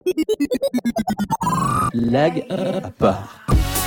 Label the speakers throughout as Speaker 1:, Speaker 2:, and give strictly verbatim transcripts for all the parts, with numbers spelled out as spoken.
Speaker 1: Lag à part.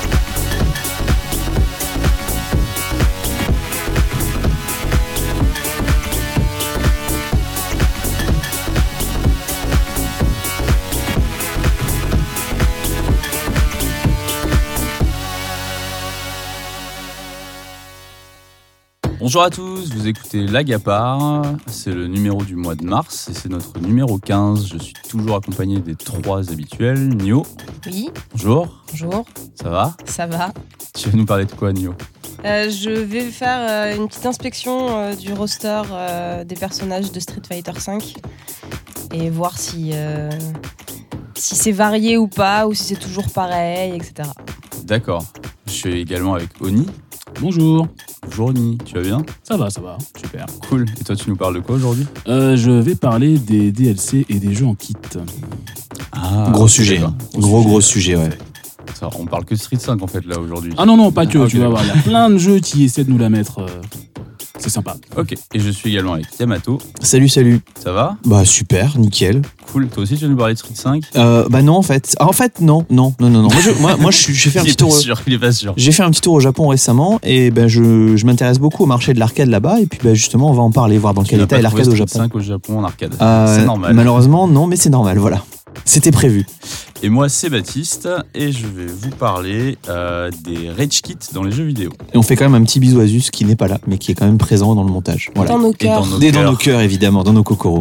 Speaker 2: Bonjour à tous, vous écoutez Lag à part, c'est le numéro du mois de mars et c'est notre numéro quinze. Je suis toujours accompagné des trois habituels. Nio.
Speaker 3: Oui.
Speaker 2: Bonjour.
Speaker 3: Bonjour.
Speaker 2: Ça va ?
Speaker 3: Ça va.
Speaker 2: Tu vas nous parler de quoi, Nio ?
Speaker 3: euh, Je vais faire euh, une petite inspection euh, du roster euh, des personnages de Street Fighter cinq et voir si, euh, si c'est varié ou pas, ou si c'est toujours pareil, et cetera.
Speaker 2: D'accord. Je suis également avec Oni.
Speaker 4: Bonjour.
Speaker 2: Bonjour Oni, tu vas bien ?
Speaker 4: Ça va, ça va, super.
Speaker 2: Cool. Et toi, tu nous parles de quoi aujourd'hui ?
Speaker 4: euh, Je vais parler des D L C et des jeux en kit.
Speaker 2: Ah,
Speaker 5: gros sujet,
Speaker 2: d'accord.
Speaker 5: gros gros sujet, ouais.
Speaker 2: Ça, on parle que de Street cinq en fait là aujourd'hui.
Speaker 4: Ah non, non, pas que,
Speaker 2: Ah, okay,
Speaker 4: tu vas voir, il y a plein de jeux qui essaient de nous la mettre. Euh, c'est sympa.
Speaker 2: Ok, et je suis également avec Yamato.
Speaker 5: Salut, salut.
Speaker 2: Ça va ?
Speaker 5: Bah super, nickel.
Speaker 2: Cool. Toi aussi, tu vas nous parler de Street cinq ?
Speaker 5: Euh, bah non en fait, en fait non, non, non, non, non. Moi, je, moi, moi, je, j'ai fait un
Speaker 2: Il est
Speaker 5: petit
Speaker 2: pas
Speaker 5: tour.
Speaker 2: sûr, il est pas sûr.
Speaker 5: J'ai fait un petit tour au Japon récemment et ben je, je m'intéresse beaucoup au marché de l'arcade là-bas et puis ben justement on va en parler, voir dans
Speaker 2: Tu
Speaker 5: quel
Speaker 2: n'as
Speaker 5: état
Speaker 2: pas
Speaker 5: est l'arcade
Speaker 2: trouvé
Speaker 5: au
Speaker 2: Street
Speaker 5: Japon.
Speaker 2: cinq au Japon en arcade.
Speaker 5: Euh,
Speaker 2: C'est normal.
Speaker 5: Malheureusement non, mais c'est normal, voilà. C'était prévu.
Speaker 2: Et moi, c'est Baptiste, et je vais vous parler euh, des Rage Kits dans les jeux vidéo.
Speaker 5: Et on fait quand même un petit bisou à Zus qui n'est pas là, mais qui est quand même présent dans le montage. Voilà.
Speaker 3: Dans nos
Speaker 2: Et
Speaker 3: cœurs.
Speaker 2: dans nos
Speaker 5: Dès dans
Speaker 2: cœurs.
Speaker 5: nos cœurs évidemment, dans nos cocoros.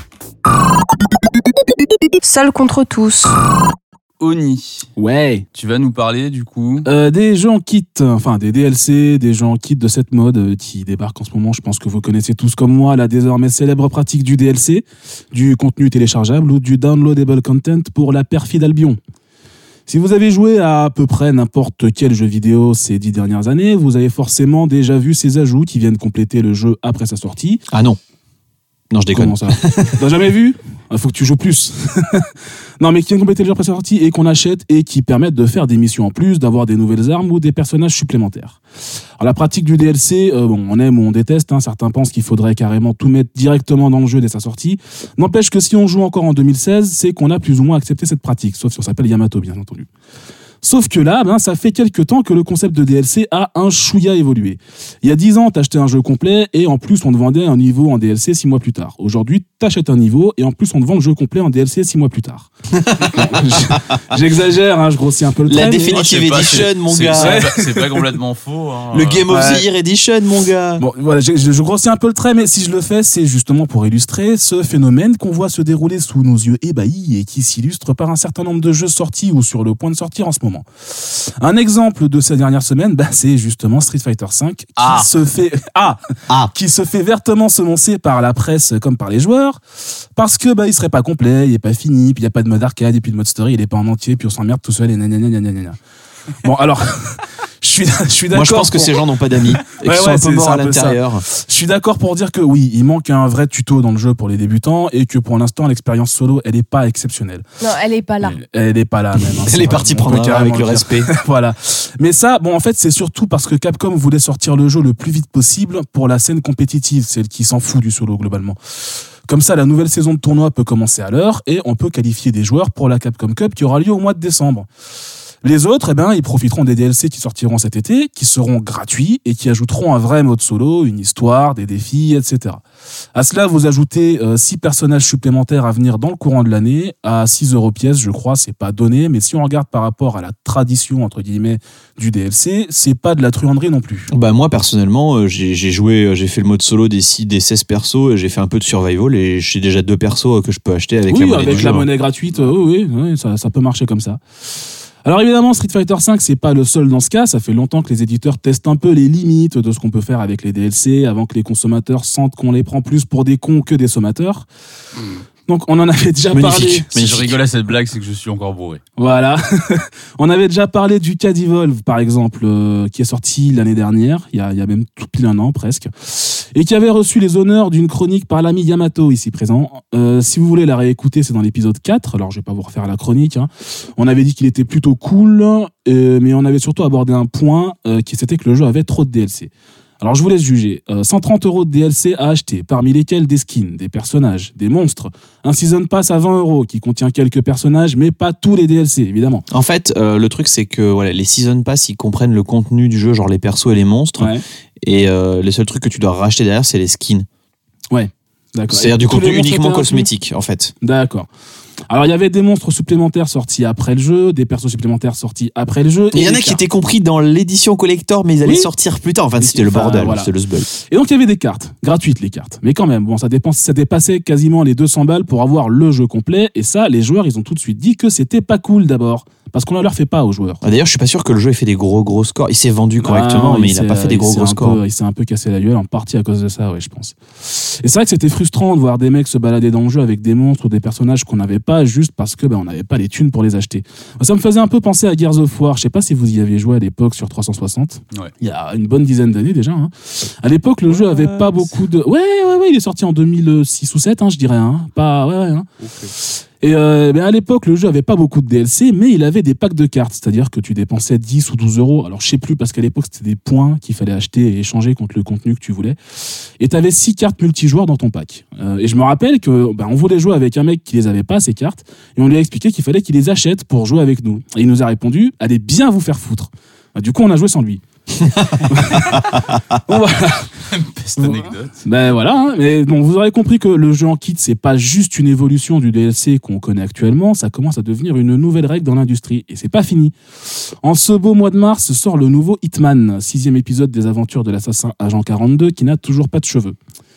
Speaker 3: Seul contre tous.
Speaker 2: Oni,
Speaker 4: Ouais.
Speaker 2: tu vas nous parler du coup.
Speaker 4: Euh, des jeux en kit, enfin des D L C, des jeux en kit de cette mode euh, qui débarquent en ce moment. Je pense que vous connaissez tous comme moi la désormais célèbre pratique du D L C, du contenu téléchargeable ou du downloadable content pour la perfide Albion. Si vous avez joué à à peu près n'importe quel jeu vidéo ces dix dernières années, vous avez forcément déjà vu ces ajouts qui viennent compléter le jeu après sa sortie.
Speaker 5: Ah non. Non, je déconne.
Speaker 4: Comment ça ? T'as jamais vu ? Il faut que tu joues plus. Non, mais qui viennent compléter le jeu après sa sortie et qu'on achète et qui permettent de faire des missions en plus, d'avoir des nouvelles armes ou des personnages supplémentaires. Alors la pratique du D L C, euh, bon, on aime ou on déteste. Hein, certains pensent qu'il faudrait carrément tout mettre directement dans le jeu dès sa sortie. N'empêche que si on joue encore en deux mille seize, c'est qu'on a plus ou moins accepté cette pratique, sauf si on s'appelle Yamato, bien entendu. Sauf que là, ben, ça fait quelques temps que le concept de D L C a un chouïa évolué. Il y a dix ans, t'achetais un jeu complet et en plus on te vendait un niveau en D L C six mois plus tard. Aujourd'hui, t'achètes un niveau et en plus on te vend le jeu complet en D L C six mois plus tard. J'exagère, hein, je grossis un peu le trait.
Speaker 5: La
Speaker 4: mais-
Speaker 5: Definitive
Speaker 2: Je sais pas,
Speaker 5: Edition,
Speaker 2: c'est-
Speaker 5: mon
Speaker 2: c'est-
Speaker 5: gars.
Speaker 2: C'est, pas- c'est pas complètement faux. Hein.
Speaker 5: Le Game of
Speaker 4: Ouais.
Speaker 5: the Year Edition, mon gars.
Speaker 4: Bon, voilà, je, je, je grossis un peu le trait, mais si je le fais, c'est justement pour illustrer ce phénomène qu'on voit se dérouler sous nos yeux ébahis et qui s'illustre par un certain nombre de jeux sortis ou sur le point de sortir en ce moment. Un exemple de ces dernières semaines, bah, c'est justement Street Fighter cinq qui
Speaker 2: Ah.
Speaker 4: se fait ah,
Speaker 5: Ah.
Speaker 4: qui se fait vertement semoncer par la presse comme par les joueurs parce que bah il serait pas complet, il est pas fini, puis il y a pas de mode arcade et puis le mode story il est pas en entier, puis on s'emmerde tout seul et nanana nanana. Bon alors je suis je suis d'accord.
Speaker 5: Moi, je pense que
Speaker 4: pour-
Speaker 5: ces gens n'ont pas d'amis et
Speaker 4: Ouais,
Speaker 5: qu'ils sont
Speaker 4: ouais,
Speaker 5: un
Speaker 4: c'est-
Speaker 5: peu morts
Speaker 4: c'est
Speaker 5: à
Speaker 4: un peu ça.
Speaker 5: l'intérieur.
Speaker 4: Je suis d'accord pour dire que oui, il manque un vrai tuto dans le jeu pour les débutants et que pour l'instant l'expérience solo elle est pas exceptionnelle.
Speaker 3: Non, elle est pas là.
Speaker 4: Elle, elle est pas là même. hein, c'est
Speaker 5: Elle est
Speaker 4: vrai,
Speaker 5: partie
Speaker 4: on peut
Speaker 5: prendre un verre
Speaker 4: carrément
Speaker 5: avec le
Speaker 4: dire.
Speaker 5: respect.
Speaker 4: Voilà. Mais ça, bon, en fait, c'est surtout parce que Capcom voulait sortir le jeu le plus vite possible pour la scène compétitive, celle qui s'en fout du solo globalement. Comme ça, la nouvelle saison de tournoi peut commencer à l'heure et on peut qualifier des joueurs pour la Capcom Cup qui aura lieu au mois de décembre. Les autres, eh ben, ils profiteront des D L C qui sortiront cet été, qui seront gratuits et qui ajouteront un vrai mode solo, une histoire, des défis, et cetera. À cela, vous ajoutez euh, six personnages supplémentaires à venir dans le courant de l'année, à six euros pièce, je crois, c'est pas donné, mais si on regarde par rapport à la tradition, entre guillemets, du D L C, c'est pas de la truanderie non plus.
Speaker 5: Bah moi personnellement euh, j'ai, j'ai joué euh, j'ai fait le mode solo des six, des seize persos et j'ai fait un peu de survival et j'ai déjà deux persos euh, que je peux acheter avec
Speaker 4: oui,
Speaker 5: la monnaie
Speaker 4: avec
Speaker 5: du
Speaker 4: la
Speaker 5: jeu.
Speaker 4: monnaie gratuite, euh, oui, oui, oui, ça, ça peut marcher comme ça. Alors évidemment, Street Fighter cinq, c'est pas le seul dans ce cas. Ça fait longtemps que les éditeurs testent un peu les limites de ce qu'on peut faire avec les D L C avant que les consommateurs sentent qu'on les prend plus pour des cons que des sommateurs. Donc on en avait déjà
Speaker 5: Magnifique.
Speaker 4: parlé.
Speaker 2: Si je rigole à cette blague, c'est que je suis encore bourré.
Speaker 4: Voilà. On avait déjà parlé du cas d'Evolve, par exemple, euh, qui est sorti l'année dernière, il y a, il y a même tout pile un an presque, et qui avait reçu les honneurs d'une chronique par l'ami Yamato ici présent. Euh, si vous voulez la réécouter, c'est dans l'épisode quatre, alors je vais pas vous refaire la chronique. Hein. On avait dit qu'il était plutôt cool, euh, mais on avait surtout abordé un point, euh, qui c'était que le jeu avait trop de D L C. Alors je vous laisse juger. Euh, cent trente euros de D L C à acheter, parmi lesquels des skins, des personnages, des monstres. Un Season Pass à vingt euros qui contient quelques personnages, mais pas tous les D L C, évidemment.
Speaker 5: En fait, euh, le truc, c'est que voilà, les Season Pass, ils comprennent le contenu du jeu, genre les persos et les monstres.
Speaker 4: Ouais.
Speaker 5: Et euh, les seuls trucs que tu dois racheter derrière, c'est les skins.
Speaker 4: Ouais, d'accord.
Speaker 5: C'est-à-dire du
Speaker 4: Tous les
Speaker 5: contenu
Speaker 4: monstres
Speaker 5: uniquement
Speaker 4: étaient inclus ?
Speaker 5: cosmétique, en fait.
Speaker 4: D'accord. Alors, il y avait des monstres supplémentaires sortis après le jeu, des persos supplémentaires sortis après le jeu.
Speaker 5: Il y
Speaker 4: et
Speaker 5: en a
Speaker 4: des
Speaker 5: qui
Speaker 4: cartes.
Speaker 5: étaient compris dans l'édition collector, mais ils allaient
Speaker 4: Oui.
Speaker 5: sortir plus tard. Enfin, c'était le
Speaker 4: Enfin,
Speaker 5: bordel,
Speaker 4: voilà.
Speaker 5: c'était le sbul.
Speaker 4: Et donc, il y avait des cartes, gratuites les cartes. Mais quand même, bon, ça, dépense, ça dépassait quasiment les deux cents balles pour avoir le jeu complet. Et ça, les joueurs, ils ont tout de suite dit que c'était pas cool d'abord. Parce qu'on ne leur fait pas aux joueurs.
Speaker 5: Ah, d'ailleurs, je suis pas sûr que le jeu ait fait des gros gros scores. Il s'est vendu correctement,
Speaker 4: Ah,
Speaker 5: mais il n'a
Speaker 4: s'est-
Speaker 5: pas fait des gros
Speaker 4: s'est
Speaker 5: gros
Speaker 4: un
Speaker 5: scores.
Speaker 4: peu- il s'est un peu cassé la gueule, en partie à cause de ça, ouais, je pense. Et c'est vrai que c'était frustrant de voir des mecs se balader dans le jeu avec des monstres ou des personnages qu'on n'avait pas juste parce que ben, on n'avait pas les thunes pour les acheter. Ça me faisait un peu penser à Gears of War. Je sais pas si vous y aviez joué à l'époque sur trois cent soixante.
Speaker 2: Ouais.
Speaker 4: Il y a une bonne dizaine d'années déjà. Hein. À l'époque, le jeu avait pas beaucoup de. Ouais, ouais, ouais, il est sorti en deux mille six ou sept, hein, je dirais. Hein. Pas, ouais, ouais. Hein. Et euh, ben à l'époque, le jeu avait pas beaucoup de D L C, mais il avait des packs de cartes, c'est-à-dire que tu dépensais dix ou douze euros. Alors je sais plus parce qu'à l'époque c'était des points qu'il fallait acheter et échanger contre le contenu que tu voulais. Et tu avais six cartes multijoueurs dans ton pack. Euh, et je me rappelle que ben, on voulait jouer avec un mec qui les avait pas ces cartes, et on lui a expliqué qu'il fallait qu'il les achète pour jouer avec nous. Et il nous a répondu allez bien vous faire foutre. Ben, du coup on a joué sans lui. Bon, voilà.
Speaker 2: Peste anecdote.
Speaker 4: Ben voilà, hein. Mais bon, vous aurez compris que le jeu en kit, c'est pas juste une évolution du D L C qu'on connaît actuellement, ça commence à devenir une nouvelle règle dans l'industrie. Et c'est pas fini. En ce beau mois de mars sort le nouveau Hitman, sixième épisode des aventures de l'assassin Agent quarante-deux qui n'a toujours pas de cheveux.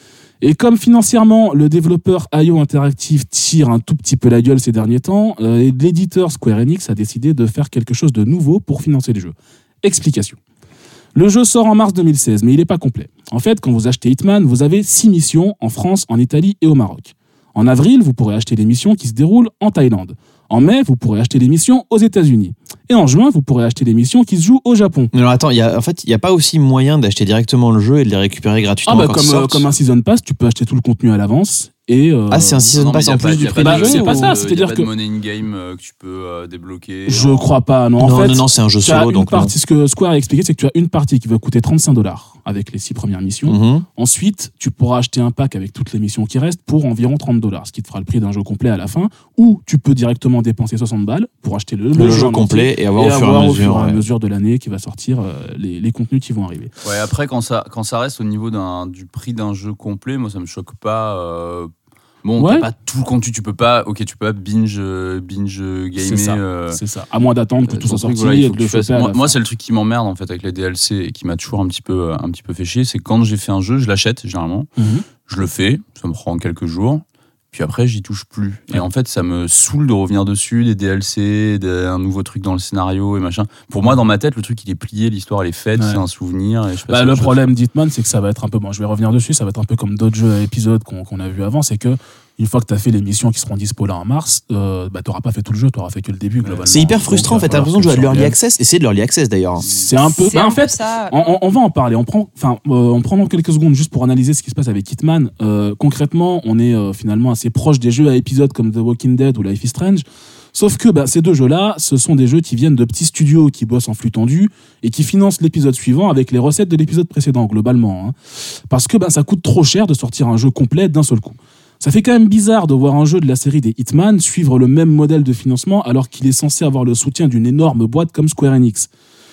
Speaker 4: Et comme financièrement, le développeur I O Interactive tire un tout petit peu la gueule ces derniers temps, euh, l'éditeur Square Enix a décidé de faire quelque chose de nouveau pour financer le jeu. Explication. Le jeu sort en mars deux mille seize, mais il n'est pas complet. En fait, quand vous achetez Hitman, vous avez six missions en France, en Italie et au Maroc. En avril, vous pourrez acheter les missions qui se déroulent en Thaïlande. En mai, vous pourrez acheter les missions aux États-Unis. Et en juin, vous pourrez acheter les missions qui se jouent au Japon.
Speaker 5: Mais alors attends, il y a, en fait, il n'y a pas aussi moyen d'acheter directement le jeu et de les récupérer gratuitement
Speaker 4: Ah bah
Speaker 5: quand ils
Speaker 4: comme, euh,
Speaker 5: sortent
Speaker 4: comme un Season Pass, tu peux acheter tout le contenu à l'avance. Et euh,
Speaker 5: Ah, c'est un Season
Speaker 2: Non, mais
Speaker 5: Pass
Speaker 2: y a
Speaker 5: en
Speaker 2: pas-
Speaker 5: plus
Speaker 2: y
Speaker 5: du
Speaker 2: a
Speaker 5: prix
Speaker 2: pas
Speaker 5: du
Speaker 2: de-
Speaker 5: jeu
Speaker 4: c'est pas
Speaker 2: ou,
Speaker 4: ça,
Speaker 2: euh,
Speaker 4: c'est-à-dire
Speaker 2: y a pas
Speaker 4: que-
Speaker 2: de money in-game euh, que tu peux euh, débloquer.
Speaker 4: Je
Speaker 2: en-
Speaker 4: crois pas, non. En
Speaker 5: Non,
Speaker 4: fait,
Speaker 5: non, non, c'est un jeu
Speaker 4: tu as
Speaker 5: solo,
Speaker 4: une
Speaker 5: donc non.
Speaker 4: partie, ce que Square a expliqué, c'est que tu as une partie qui va coûter trente-cinq dollars avec les six premières missions.
Speaker 5: Mhm.
Speaker 4: Ensuite, tu pourras acheter un pack avec toutes les missions qui restent pour environ trente dollars, ce qui te fera le prix d'un jeu complet à la fin. Ou tu peux directement dépenser soixante balles pour acheter le,
Speaker 5: Le jeu
Speaker 4: en
Speaker 5: complet
Speaker 4: entier
Speaker 5: et avoir
Speaker 4: et
Speaker 5: au fur et
Speaker 4: avoir
Speaker 5: à
Speaker 4: au fur
Speaker 5: mesure.
Speaker 4: et à
Speaker 5: ouais.
Speaker 4: mesure de l'année qui va sortir euh, les, les contenus qui vont arriver.
Speaker 2: Ouais, après, quand ça, quand ça reste au niveau d'un, du prix d'un jeu complet, moi, ça me choque pas. euh, Bon,
Speaker 4: Ouais.
Speaker 2: t'as pas tout le contenu, tu peux pas, ok, tu peux pas binge, euh, binge gamer.
Speaker 4: C'est ça.
Speaker 2: euh,
Speaker 4: C'est ça. À moins d'attendre que
Speaker 2: euh,
Speaker 4: tout soit
Speaker 2: ton truc,
Speaker 4: sorti
Speaker 2: voilà, il
Speaker 4: et
Speaker 2: faut
Speaker 4: de
Speaker 2: que
Speaker 4: le
Speaker 2: tu fasses-
Speaker 4: choper à
Speaker 2: Moi,
Speaker 4: la
Speaker 2: moi,
Speaker 4: fin.
Speaker 2: c'est le truc qui m'emmerde en fait avec les D L C et qui m'a toujours un petit peu, un petit peu fait chier, c'est que quand j'ai fait un jeu, je l'achète généralement,
Speaker 4: Mhm.
Speaker 2: je le fais, ça me prend quelques jours. Puis après, j'y touche plus. Et
Speaker 4: Ouais.
Speaker 2: en fait, ça me saoule de revenir dessus, des D L C, des, un nouveau truc dans le scénario et machin. Pour moi, dans ma tête, le truc, il est plié, l'histoire, elle est faite,
Speaker 4: Ouais.
Speaker 2: c'est un souvenir. Et je passe
Speaker 4: Bah,
Speaker 2: à
Speaker 4: le
Speaker 2: autre chose.
Speaker 4: problème d'Hitman, c'est que ça va être un peu. Bon, je vais revenir dessus, ça va être un peu comme d'autres jeux à épisodes qu'on qu'on a vu avant. C'est que une fois que tu as fait les missions qui seront dispo là en mars, euh, bah, tu n'auras pas fait tout le jeu, tu auras fait que le début globalement.
Speaker 5: C'est hyper
Speaker 4: Donc,
Speaker 5: frustrant en
Speaker 4: il va
Speaker 5: fait, t'as
Speaker 4: falloir
Speaker 5: l'impression de jouer à
Speaker 4: que
Speaker 5: de
Speaker 4: tu
Speaker 5: l'early
Speaker 4: reviennes.
Speaker 5: access et c'est de l'early access d'ailleurs.
Speaker 4: C'est un peu.
Speaker 3: C'est
Speaker 4: Bah,
Speaker 3: un
Speaker 4: en
Speaker 3: peu
Speaker 4: fait,
Speaker 3: ça.
Speaker 4: on, on- on va en parler. On prend, enfin, euh, on prend quelques secondes juste pour analyser ce qui se passe avec Hitman. Euh, concrètement, on est euh, finalement assez proche des jeux à épisodes comme The Walking Dead ou Life is Strange. Sauf que bah, ces deux jeux-là, ce sont des jeux qui viennent de petits studios qui bossent en flux tendu et qui financent l'épisode suivant avec les recettes de l'épisode précédent, globalement. Hein. Parce que bah, ça coûte trop cher de sortir un jeu complet d'un seul coup. Ça fait quand même bizarre de voir un jeu de la série des Hitman suivre le même modèle de financement alors qu'il est censé avoir le soutien d'une énorme boîte comme Square Enix.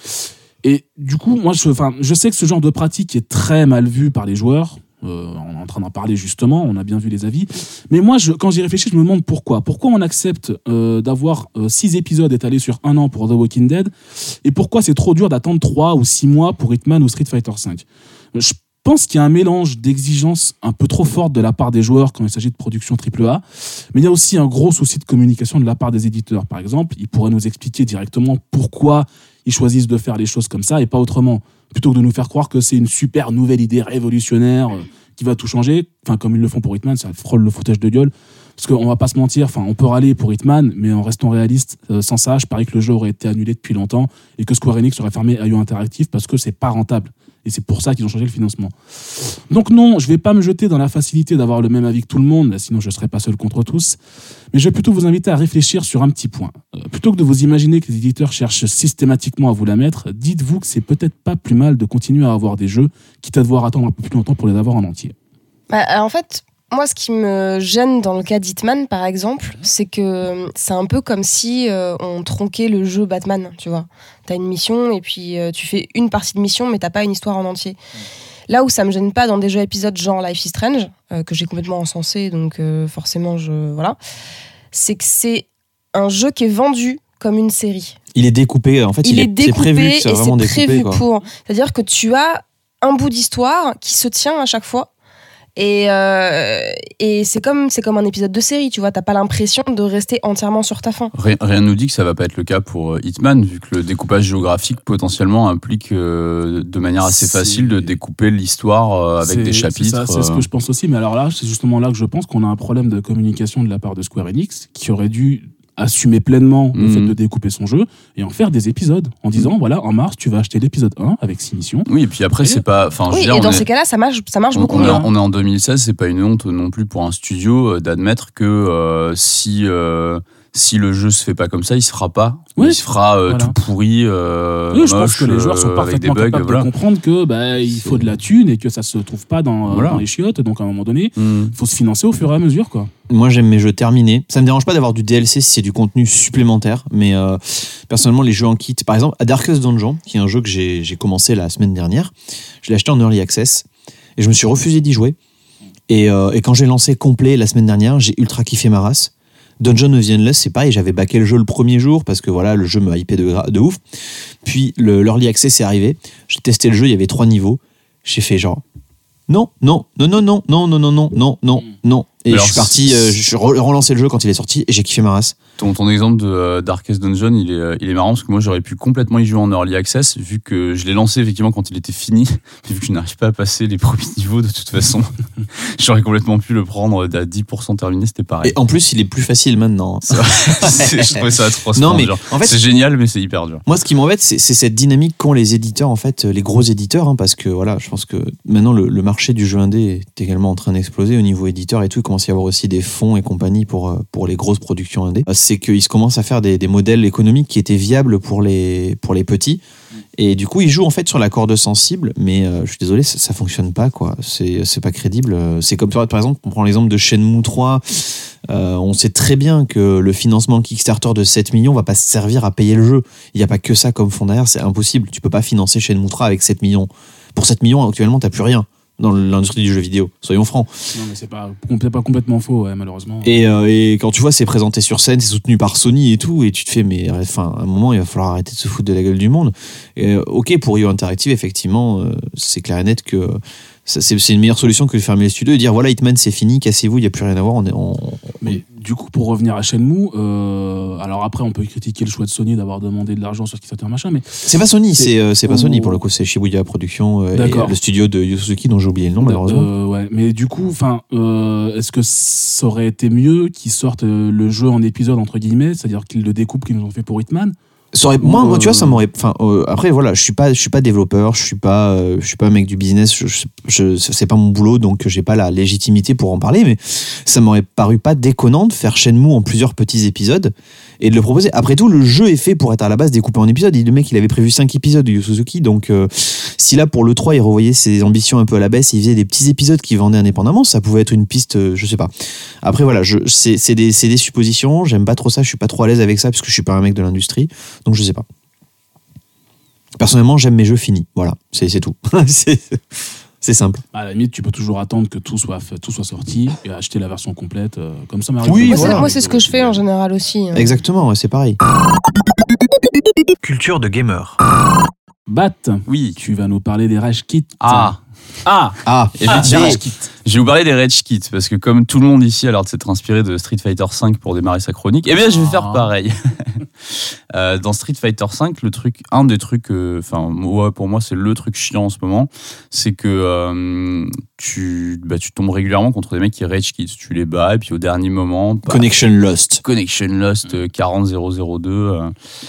Speaker 4: Et du coup, moi, je, enfin, je sais que ce genre de pratique est très mal vu par les joueurs. Euh, on est en train d'en parler justement, on a bien vu les avis. Mais moi, je, quand j'y réfléchis, je me demande pourquoi. Pourquoi on accepte euh, d'avoir euh, six épisodes étalés sur un an pour The Walking Dead et pourquoi c'est trop dur d'attendre trois ou six mois pour Hitman ou Street Fighter cinq. Je pense qu'il y a un mélange d'exigences un peu trop forte de la part des joueurs quand il s'agit de production triple A, mais il y a aussi un gros souci de communication de la part des éditeurs. Par exemple, ils pourraient nous expliquer directement pourquoi ils choisissent de faire les choses comme ça et pas autrement, plutôt que de nous faire croire que c'est une super nouvelle idée révolutionnaire euh, qui va tout changer, enfin comme ils le font pour Hitman, ça frôle le foutage de gueule. Parce qu'on va pas se mentir, enfin, on peut râler pour Hitman, mais en restant réaliste, euh, sans ça, je parie que le jeu aurait été annulé depuis longtemps et que Square Enix aurait fermé I O Interactive parce que c'est pas rentable. Et c'est pour ça qu'ils ont changé le financement. Donc non, je vais pas me jeter dans la facilité d'avoir le même avis que tout le monde, sinon je serais pas seul contre tous. Mais je vais plutôt vous inviter à réfléchir sur un petit point. Euh, plutôt que de vous imaginer que les éditeurs cherchent systématiquement à vous la mettre, dites-vous que c'est peut-être pas plus mal de continuer à avoir des jeux, quitte à devoir attendre un peu plus longtemps pour les avoir en entier.
Speaker 3: Bah, en fait, moi, ce qui me gêne dans le cas d'Hitman, par exemple, c'est que c'est un peu comme si euh, on tronquait le jeu Batman, tu vois. T'as une mission et puis euh, tu fais une partie de mission, mais t'as pas une histoire en entier. Là où ça me gêne pas dans des jeux épisodes genre Life is Strange, euh, que j'ai complètement encensé, donc euh, forcément, je voilà, c'est que c'est un jeu qui est vendu comme une série.
Speaker 5: Il est découpé, en fait,
Speaker 3: il,
Speaker 5: il
Speaker 3: est,
Speaker 5: est,
Speaker 3: découpé
Speaker 5: c'est prévu que c'est
Speaker 3: et
Speaker 5: vraiment
Speaker 3: c'est
Speaker 5: découpé,
Speaker 3: prévu
Speaker 5: quoi.
Speaker 3: pour. C'est-à-dire que tu as un bout d'histoire qui se tient à chaque fois. Et, euh, et c'est comme, c'est comme un épisode de série, tu vois, t'as pas l'impression de rester entièrement sur ta fin.
Speaker 2: Rien, rien nous dit que ça va pas être le cas pour Hitman, vu que le découpage géographique potentiellement implique euh, de manière assez
Speaker 4: C'est-
Speaker 2: facile de découper l'histoire euh, avec
Speaker 4: C'est-
Speaker 2: des chapitres.
Speaker 4: C'est, ça, c'est ce
Speaker 2: euh.
Speaker 4: que je pense aussi, mais alors là, c'est justement là que je pense qu'on a un problème de communication de la part de Square Enix, qui aurait dû assumer pleinement le
Speaker 2: Mhm.
Speaker 4: fait de découper son jeu et en faire des épisodes en disant voilà, en mars tu vas acheter l'épisode un avec six missions.
Speaker 2: Oui, et puis après, c'est pas. Enfin, je veux
Speaker 3: Oui,
Speaker 2: dire,
Speaker 3: et
Speaker 2: on
Speaker 3: dans
Speaker 2: est-
Speaker 3: ces cas-là, ça marche, ça marche
Speaker 2: On,
Speaker 3: beaucoup
Speaker 2: on est,
Speaker 3: mieux.
Speaker 2: en- on est en deux mille seize, c'est pas une honte non plus pour un studio euh, d'admettre que euh, si, euh, si le jeu se fait pas comme ça, il se fera pas.
Speaker 4: Oui.
Speaker 2: Il se fera euh,
Speaker 4: Voilà.
Speaker 2: tout pourri, euh,
Speaker 4: Oui, je pense
Speaker 2: moche,
Speaker 4: que les joueurs sont
Speaker 2: euh, avec des
Speaker 4: parfaitement
Speaker 2: bugs.
Speaker 4: capables
Speaker 2: Voilà.
Speaker 4: de comprendre que bah, il faut de la thune et que ça se trouve pas dans,
Speaker 2: Voilà.
Speaker 4: dans les chiottes, donc à un moment donné,
Speaker 2: Hmm.
Speaker 4: il faut se financer au fur et à mesure, quoi.
Speaker 5: Moi, j'aime mes jeux terminés. Ça me dérange pas d'avoir du D L C si c'est du contenu supplémentaire, mais euh, personnellement, les jeux en kit, par exemple, à Darkest Dungeon, qui est un jeu que j'ai, j'ai commencé la semaine dernière, je l'ai acheté en early access et je me suis refusé d'y jouer. Et, euh, et quand j'ai lancé complet la semaine dernière, j'ai ultra kiffé ma race. Dungeon of the Endless, c'est pareil, j'avais backé le jeu le premier jour parce que voilà, le jeu me hypait de, gra- de ouf. Puis le, l'early access est arrivé, j'ai testé le jeu, il y avait trois niveaux. J'ai fait genre non, non, non, non, non, non, non, non, non, non, non, non. Et
Speaker 2: Alors,
Speaker 5: je suis parti,
Speaker 2: c'est-
Speaker 5: euh, je suis re- relancé le jeu quand il est sorti et j'ai kiffé ma race.
Speaker 2: Ton, ton exemple de euh, Darkest Dungeon, il est, euh, il est marrant parce que moi j'aurais pu complètement y jouer en early access vu que je l'ai lancé effectivement quand il était fini, mais vu que je n'arrive pas à passer les premiers niveaux de toute façon, j'aurais complètement pu le prendre à dix pour cent terminé, c'était pareil.
Speaker 5: Et en plus, il est plus facile maintenant.
Speaker 2: C'est vrai. C'est- je trouvais ça atrocement
Speaker 5: Non, mais
Speaker 2: dur.
Speaker 5: en fait,
Speaker 2: C'est génial, mais c'est hyper dur.
Speaker 5: moi, ce qui m'embête, c'est, c'est cette dynamique qu'ont les éditeurs, en fait, les gros éditeurs, hein, parce que voilà, je pense que maintenant le, le marché du jeu indé est également en train d'exploser au niveau éditeur et tout. Il commence à y avoir aussi des fonds et compagnie pour, euh, pour les grosses productions indé. Euh, C'est qu'ils se commencent à faire des, des modèles économiques qui étaient viables pour les, pour les petits. Et du coup, ils jouent en fait sur la corde sensible, mais euh, je suis désolé, ça, ça fonctionne pas, quoi. C'est, c'est pas crédible. C'est comme, par exemple, on prend l'exemple de Shenmue trois. Euh, on sait très bien que le financement Kickstarter de sept millions va pas se servir à payer le jeu. Il n'y a pas que ça comme fond derrière, c'est impossible. Tu peux pas financer Shenmue trois avec sept millions. Pour sept millions, actuellement, t'as plus rien dans l'industrie du jeu vidéo. Soyons francs.
Speaker 4: Non, mais c'est pas, c'est pas complètement faux, ouais, malheureusement.
Speaker 5: Et, euh, et quand tu vois, c'est présenté sur scène, c'est soutenu par Sony et tout, et tu te fais, mais enfin, à un moment, il va falloir arrêter de se foutre de la gueule du monde. Et, euh, ok, pour I O Interactive, effectivement, euh, c'est clair et net que ça, c'est, c'est une meilleure solution que de fermer les studios et dire voilà, Hitman, c'est fini, cassez-vous, il n'y a plus rien à voir. On est, on,
Speaker 4: Mais du coup, pour revenir à Shenmue, euh, alors après, on peut critiquer le choix de Sony d'avoir demandé de l'argent sur ce qui s'était un machin, mais
Speaker 5: C'est pas Sony,
Speaker 4: C'est-
Speaker 5: c'est, euh, c'est pas
Speaker 4: Oh.
Speaker 5: Sony pour le coup, c'est Shibuya Productions euh, et
Speaker 4: D'accord.
Speaker 5: le studio de Yu Suzuki dont j'ai oublié le nom malheureusement.
Speaker 4: Euh, ouais. Mais du coup, enfin, euh, est-ce que ça aurait été mieux qu'ils sortent euh, le jeu en épisode entre guillemets, c'est-à-dire qu'ils le découpent qu'ils nous ont fait pour Hitman?
Speaker 5: Ça aurait- moi, moi, tu vois,
Speaker 4: Euh,
Speaker 5: ça m'aurait. Enfin, euh, après, voilà, je suis pas, je suis pas développeur, je suis pas, euh, je suis pas un mec du business. Je, je, je- c'est pas mon boulot, donc j'ai pas la légitimité pour en parler. Mais ça m'aurait paru pas déconnant de faire Shenmue en plusieurs petits épisodes et de le proposer. Après tout, le jeu est fait pour être à la base découpé en épisodes. Et le mec, il avait prévu cinq épisodes de Yu Suzuki, donc euh, si là pour le trois, il revoyait ses ambitions un peu à la baisse, et il faisait des petits épisodes qu'il vendait indépendamment, ça pouvait être une piste, euh, je sais pas. Après, voilà, je, c'est, c'est des, c'est des suppositions. J'aime pas trop ça. Je suis pas trop à l'aise avec ça parce que je suis pas un mec de l'industrie, donc je sais pas. Personnellement, j'aime mes jeux finis. Voilà, c'est, c'est tout. c'est, c'est simple.
Speaker 4: À la limite, tu peux toujours attendre que tout soit fait- tout soit sorti et acheter la version complète. euh, comme ça, m'arrive
Speaker 5: Oui,
Speaker 4: pas.
Speaker 3: Moi,
Speaker 5: voilà.
Speaker 3: c'est, moi, c'est ce que je fais en général aussi. hein.
Speaker 5: Exactement, ouais, c'est pareil.
Speaker 6: Culture de gamer.
Speaker 4: Bat,
Speaker 2: Oui.
Speaker 4: tu vas nous parler des Rage Kits.
Speaker 2: Ah,
Speaker 4: Ah,
Speaker 5: Ah,
Speaker 2: effectivement.
Speaker 4: Rage Kits.
Speaker 2: Je vais vous parler des Rage Kits parce que comme tout le monde ici a l'air de s'être inspiré de Street Fighter cinq pour démarrer sa chronique, eh bien je vais faire
Speaker 4: Ah.
Speaker 2: pareil. Euh, dans Street Fighter cinq, le truc, un des trucs, enfin ouais, pour moi c'est le truc chiant en ce moment, c'est que euh, tu, bah, tu tombes régulièrement contre des mecs qui Rage Kits, tu les bats et puis au dernier moment, bah,
Speaker 5: Connection Lost.
Speaker 2: Connection Lost euh, quarante zéro zéro deux. euh,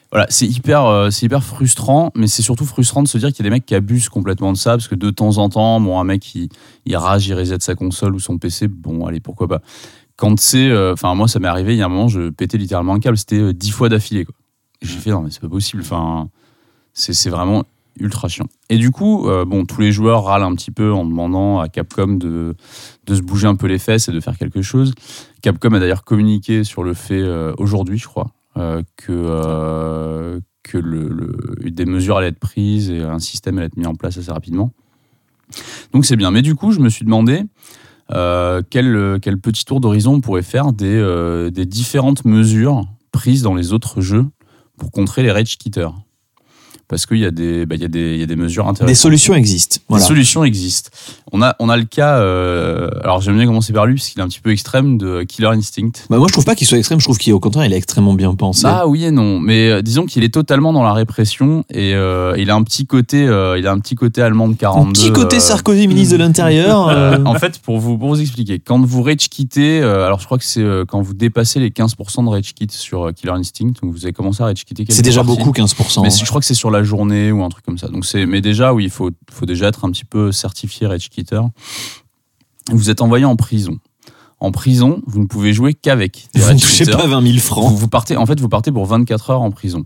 Speaker 2: Voilà, c'est hyper, euh, c'est hyper frustrant, mais c'est surtout frustrant de se dire qu'il y a des mecs qui abusent complètement de ça, parce que de temps en temps, bon, un mec, il, il rage, il reset sa console ou son P C, bon, allez, pourquoi pas. Quand c'est... Enfin, euh, moi, ça m'est arrivé, il y a un moment, je pétais littéralement un câble, c'était euh, dix fois d'affilée, quoi. Et j'ai fait, non, mais c'est pas possible, enfin, c'est, c'est vraiment ultra chiant. Et du coup, euh, bon, tous les joueurs râlent un petit peu en demandant à Capcom de, de se bouger un peu les fesses et de faire quelque chose. Capcom a d'ailleurs communiqué sur le fait, euh, aujourd'hui, je crois, Euh, que, euh, que le, le, des mesures allaient être prises et un système allait être mis en place assez rapidement. Donc c'est bien. Mais du coup, je me suis demandé euh, quel, quel petit tour d'horizon on pourrait faire des, euh, des différentes mesures prises dans les autres jeux pour contrer les rage quitters. Parce qu'il y a des, bah, il y a des, il y a des mesures intéressantes.
Speaker 5: Des solutions existent. Voilà.
Speaker 2: Des solutions existent. On a, on a le cas. Euh, alors j'aime bien commencer par lui parce qu'il est un petit peu extrême, de Killer Instinct.
Speaker 5: Bah moi je trouve pas qu'il soit extrême. Je trouve qu'au contraire il est extrêmement bien pensé.
Speaker 2: Ah oui et non, mais euh, disons qu'il est totalement dans la répression et euh, il a un petit côté, euh, il a un petit côté allemand de quarante-deux.
Speaker 5: Un petit côté
Speaker 2: euh,
Speaker 5: Sarkozy, ministre de l'Intérieur. Euh...
Speaker 2: En fait, pour vous, pour vous expliquer, quand vous rage quittez, euh, alors je crois que c'est euh, quand vous dépassez les quinze pour cent de rage quit sur euh, Killer Instinct, donc vous avez commencé à rage quitter.
Speaker 5: C'est déjà parties. Beaucoup quinze pour cent.
Speaker 2: Mais
Speaker 5: hein.
Speaker 2: je crois que c'est sur la journée ou un truc comme ça. Donc c'est, mais déjà oui, il faut, faut déjà être un petit peu certifié rage quitter. Vous êtes envoyé en prison. En prison, vous ne pouvez jouer qu'avec des
Speaker 5: Vous ne touchez pas vingt mille francs.
Speaker 2: Vous, vous partez, en fait, vous partez pour vingt-quatre heures en prison.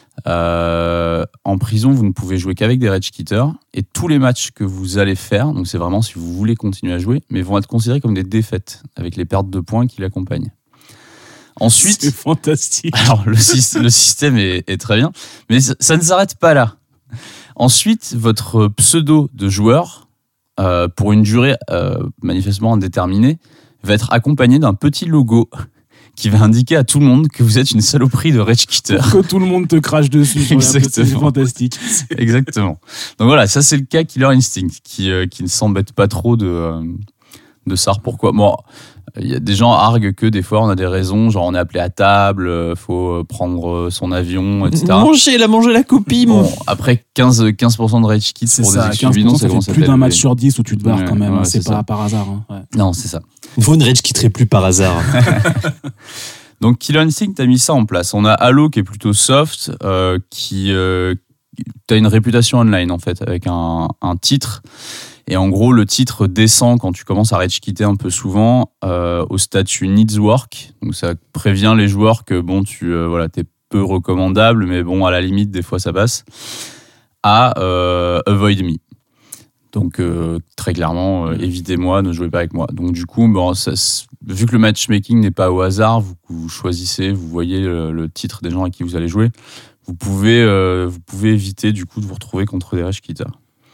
Speaker 2: Euh, en prison, vous ne pouvez jouer qu'avec des rage quitters et tous les matchs que vous allez faire, donc c'est vraiment si vous voulez continuer à jouer, mais vont être considérés comme des défaites avec les pertes de points qui l'accompagnent. Ensuite,
Speaker 4: c'est fantastique.
Speaker 2: Alors le, le système est, est très bien, mais ça, ça ne s'arrête pas là. Ensuite, votre pseudo de joueur, euh, pour une durée euh, manifestement indéterminée, va être accompagné d'un petit logo qui va indiquer à tout le monde que vous êtes une saloperie de rage quitter.
Speaker 4: Que tout le monde te crache dessus. C'est fantastique.
Speaker 2: Exactement. Donc voilà, ça c'est le cas Killer Instinct, qui, euh, qui ne s'embête pas trop de, euh, de ça. Pourquoi ? Bon, il y a des gens arguent que des fois on a des raisons, genre on est appelé à table, euh, faut prendre son avion, et cetera.
Speaker 5: Manger, il a mangé la copie,
Speaker 2: bon,
Speaker 5: mon.
Speaker 2: après quinze pour cent de rage quit pour
Speaker 4: ça,
Speaker 2: des exclus,
Speaker 4: ça fait plus d'un match sur dix où tu te barres
Speaker 2: ouais,
Speaker 4: quand même,
Speaker 2: ouais,
Speaker 4: c'est,
Speaker 2: c'est
Speaker 4: pas
Speaker 2: ça.
Speaker 4: par hasard. Hein. Ouais.
Speaker 2: Non, c'est ça.
Speaker 5: Il faut une rage quitterait plus par hasard.
Speaker 2: Donc Killer Instinct a mis ça en place. On a Halo qui est plutôt soft, euh, qui euh, t'as une réputation online en fait, avec un, un titre. Et en gros, le titre descend quand tu commences à rage quitter un peu souvent euh, au statut Needs Work. Donc ça prévient les joueurs que bon, tu euh, voilà, t'es peu recommandable, mais bon, à la limite, des fois ça passe. À euh, Avoid Me. Donc euh, très clairement, euh, évitez-moi, ne jouez pas avec moi. Donc du coup, bon, ça, vu que le matchmaking n'est pas au hasard, vous, vous choisissez, vous voyez le, le titre des gens avec qui vous allez jouer, vous pouvez, euh, vous pouvez éviter du coup de vous retrouver contre des rage quitters.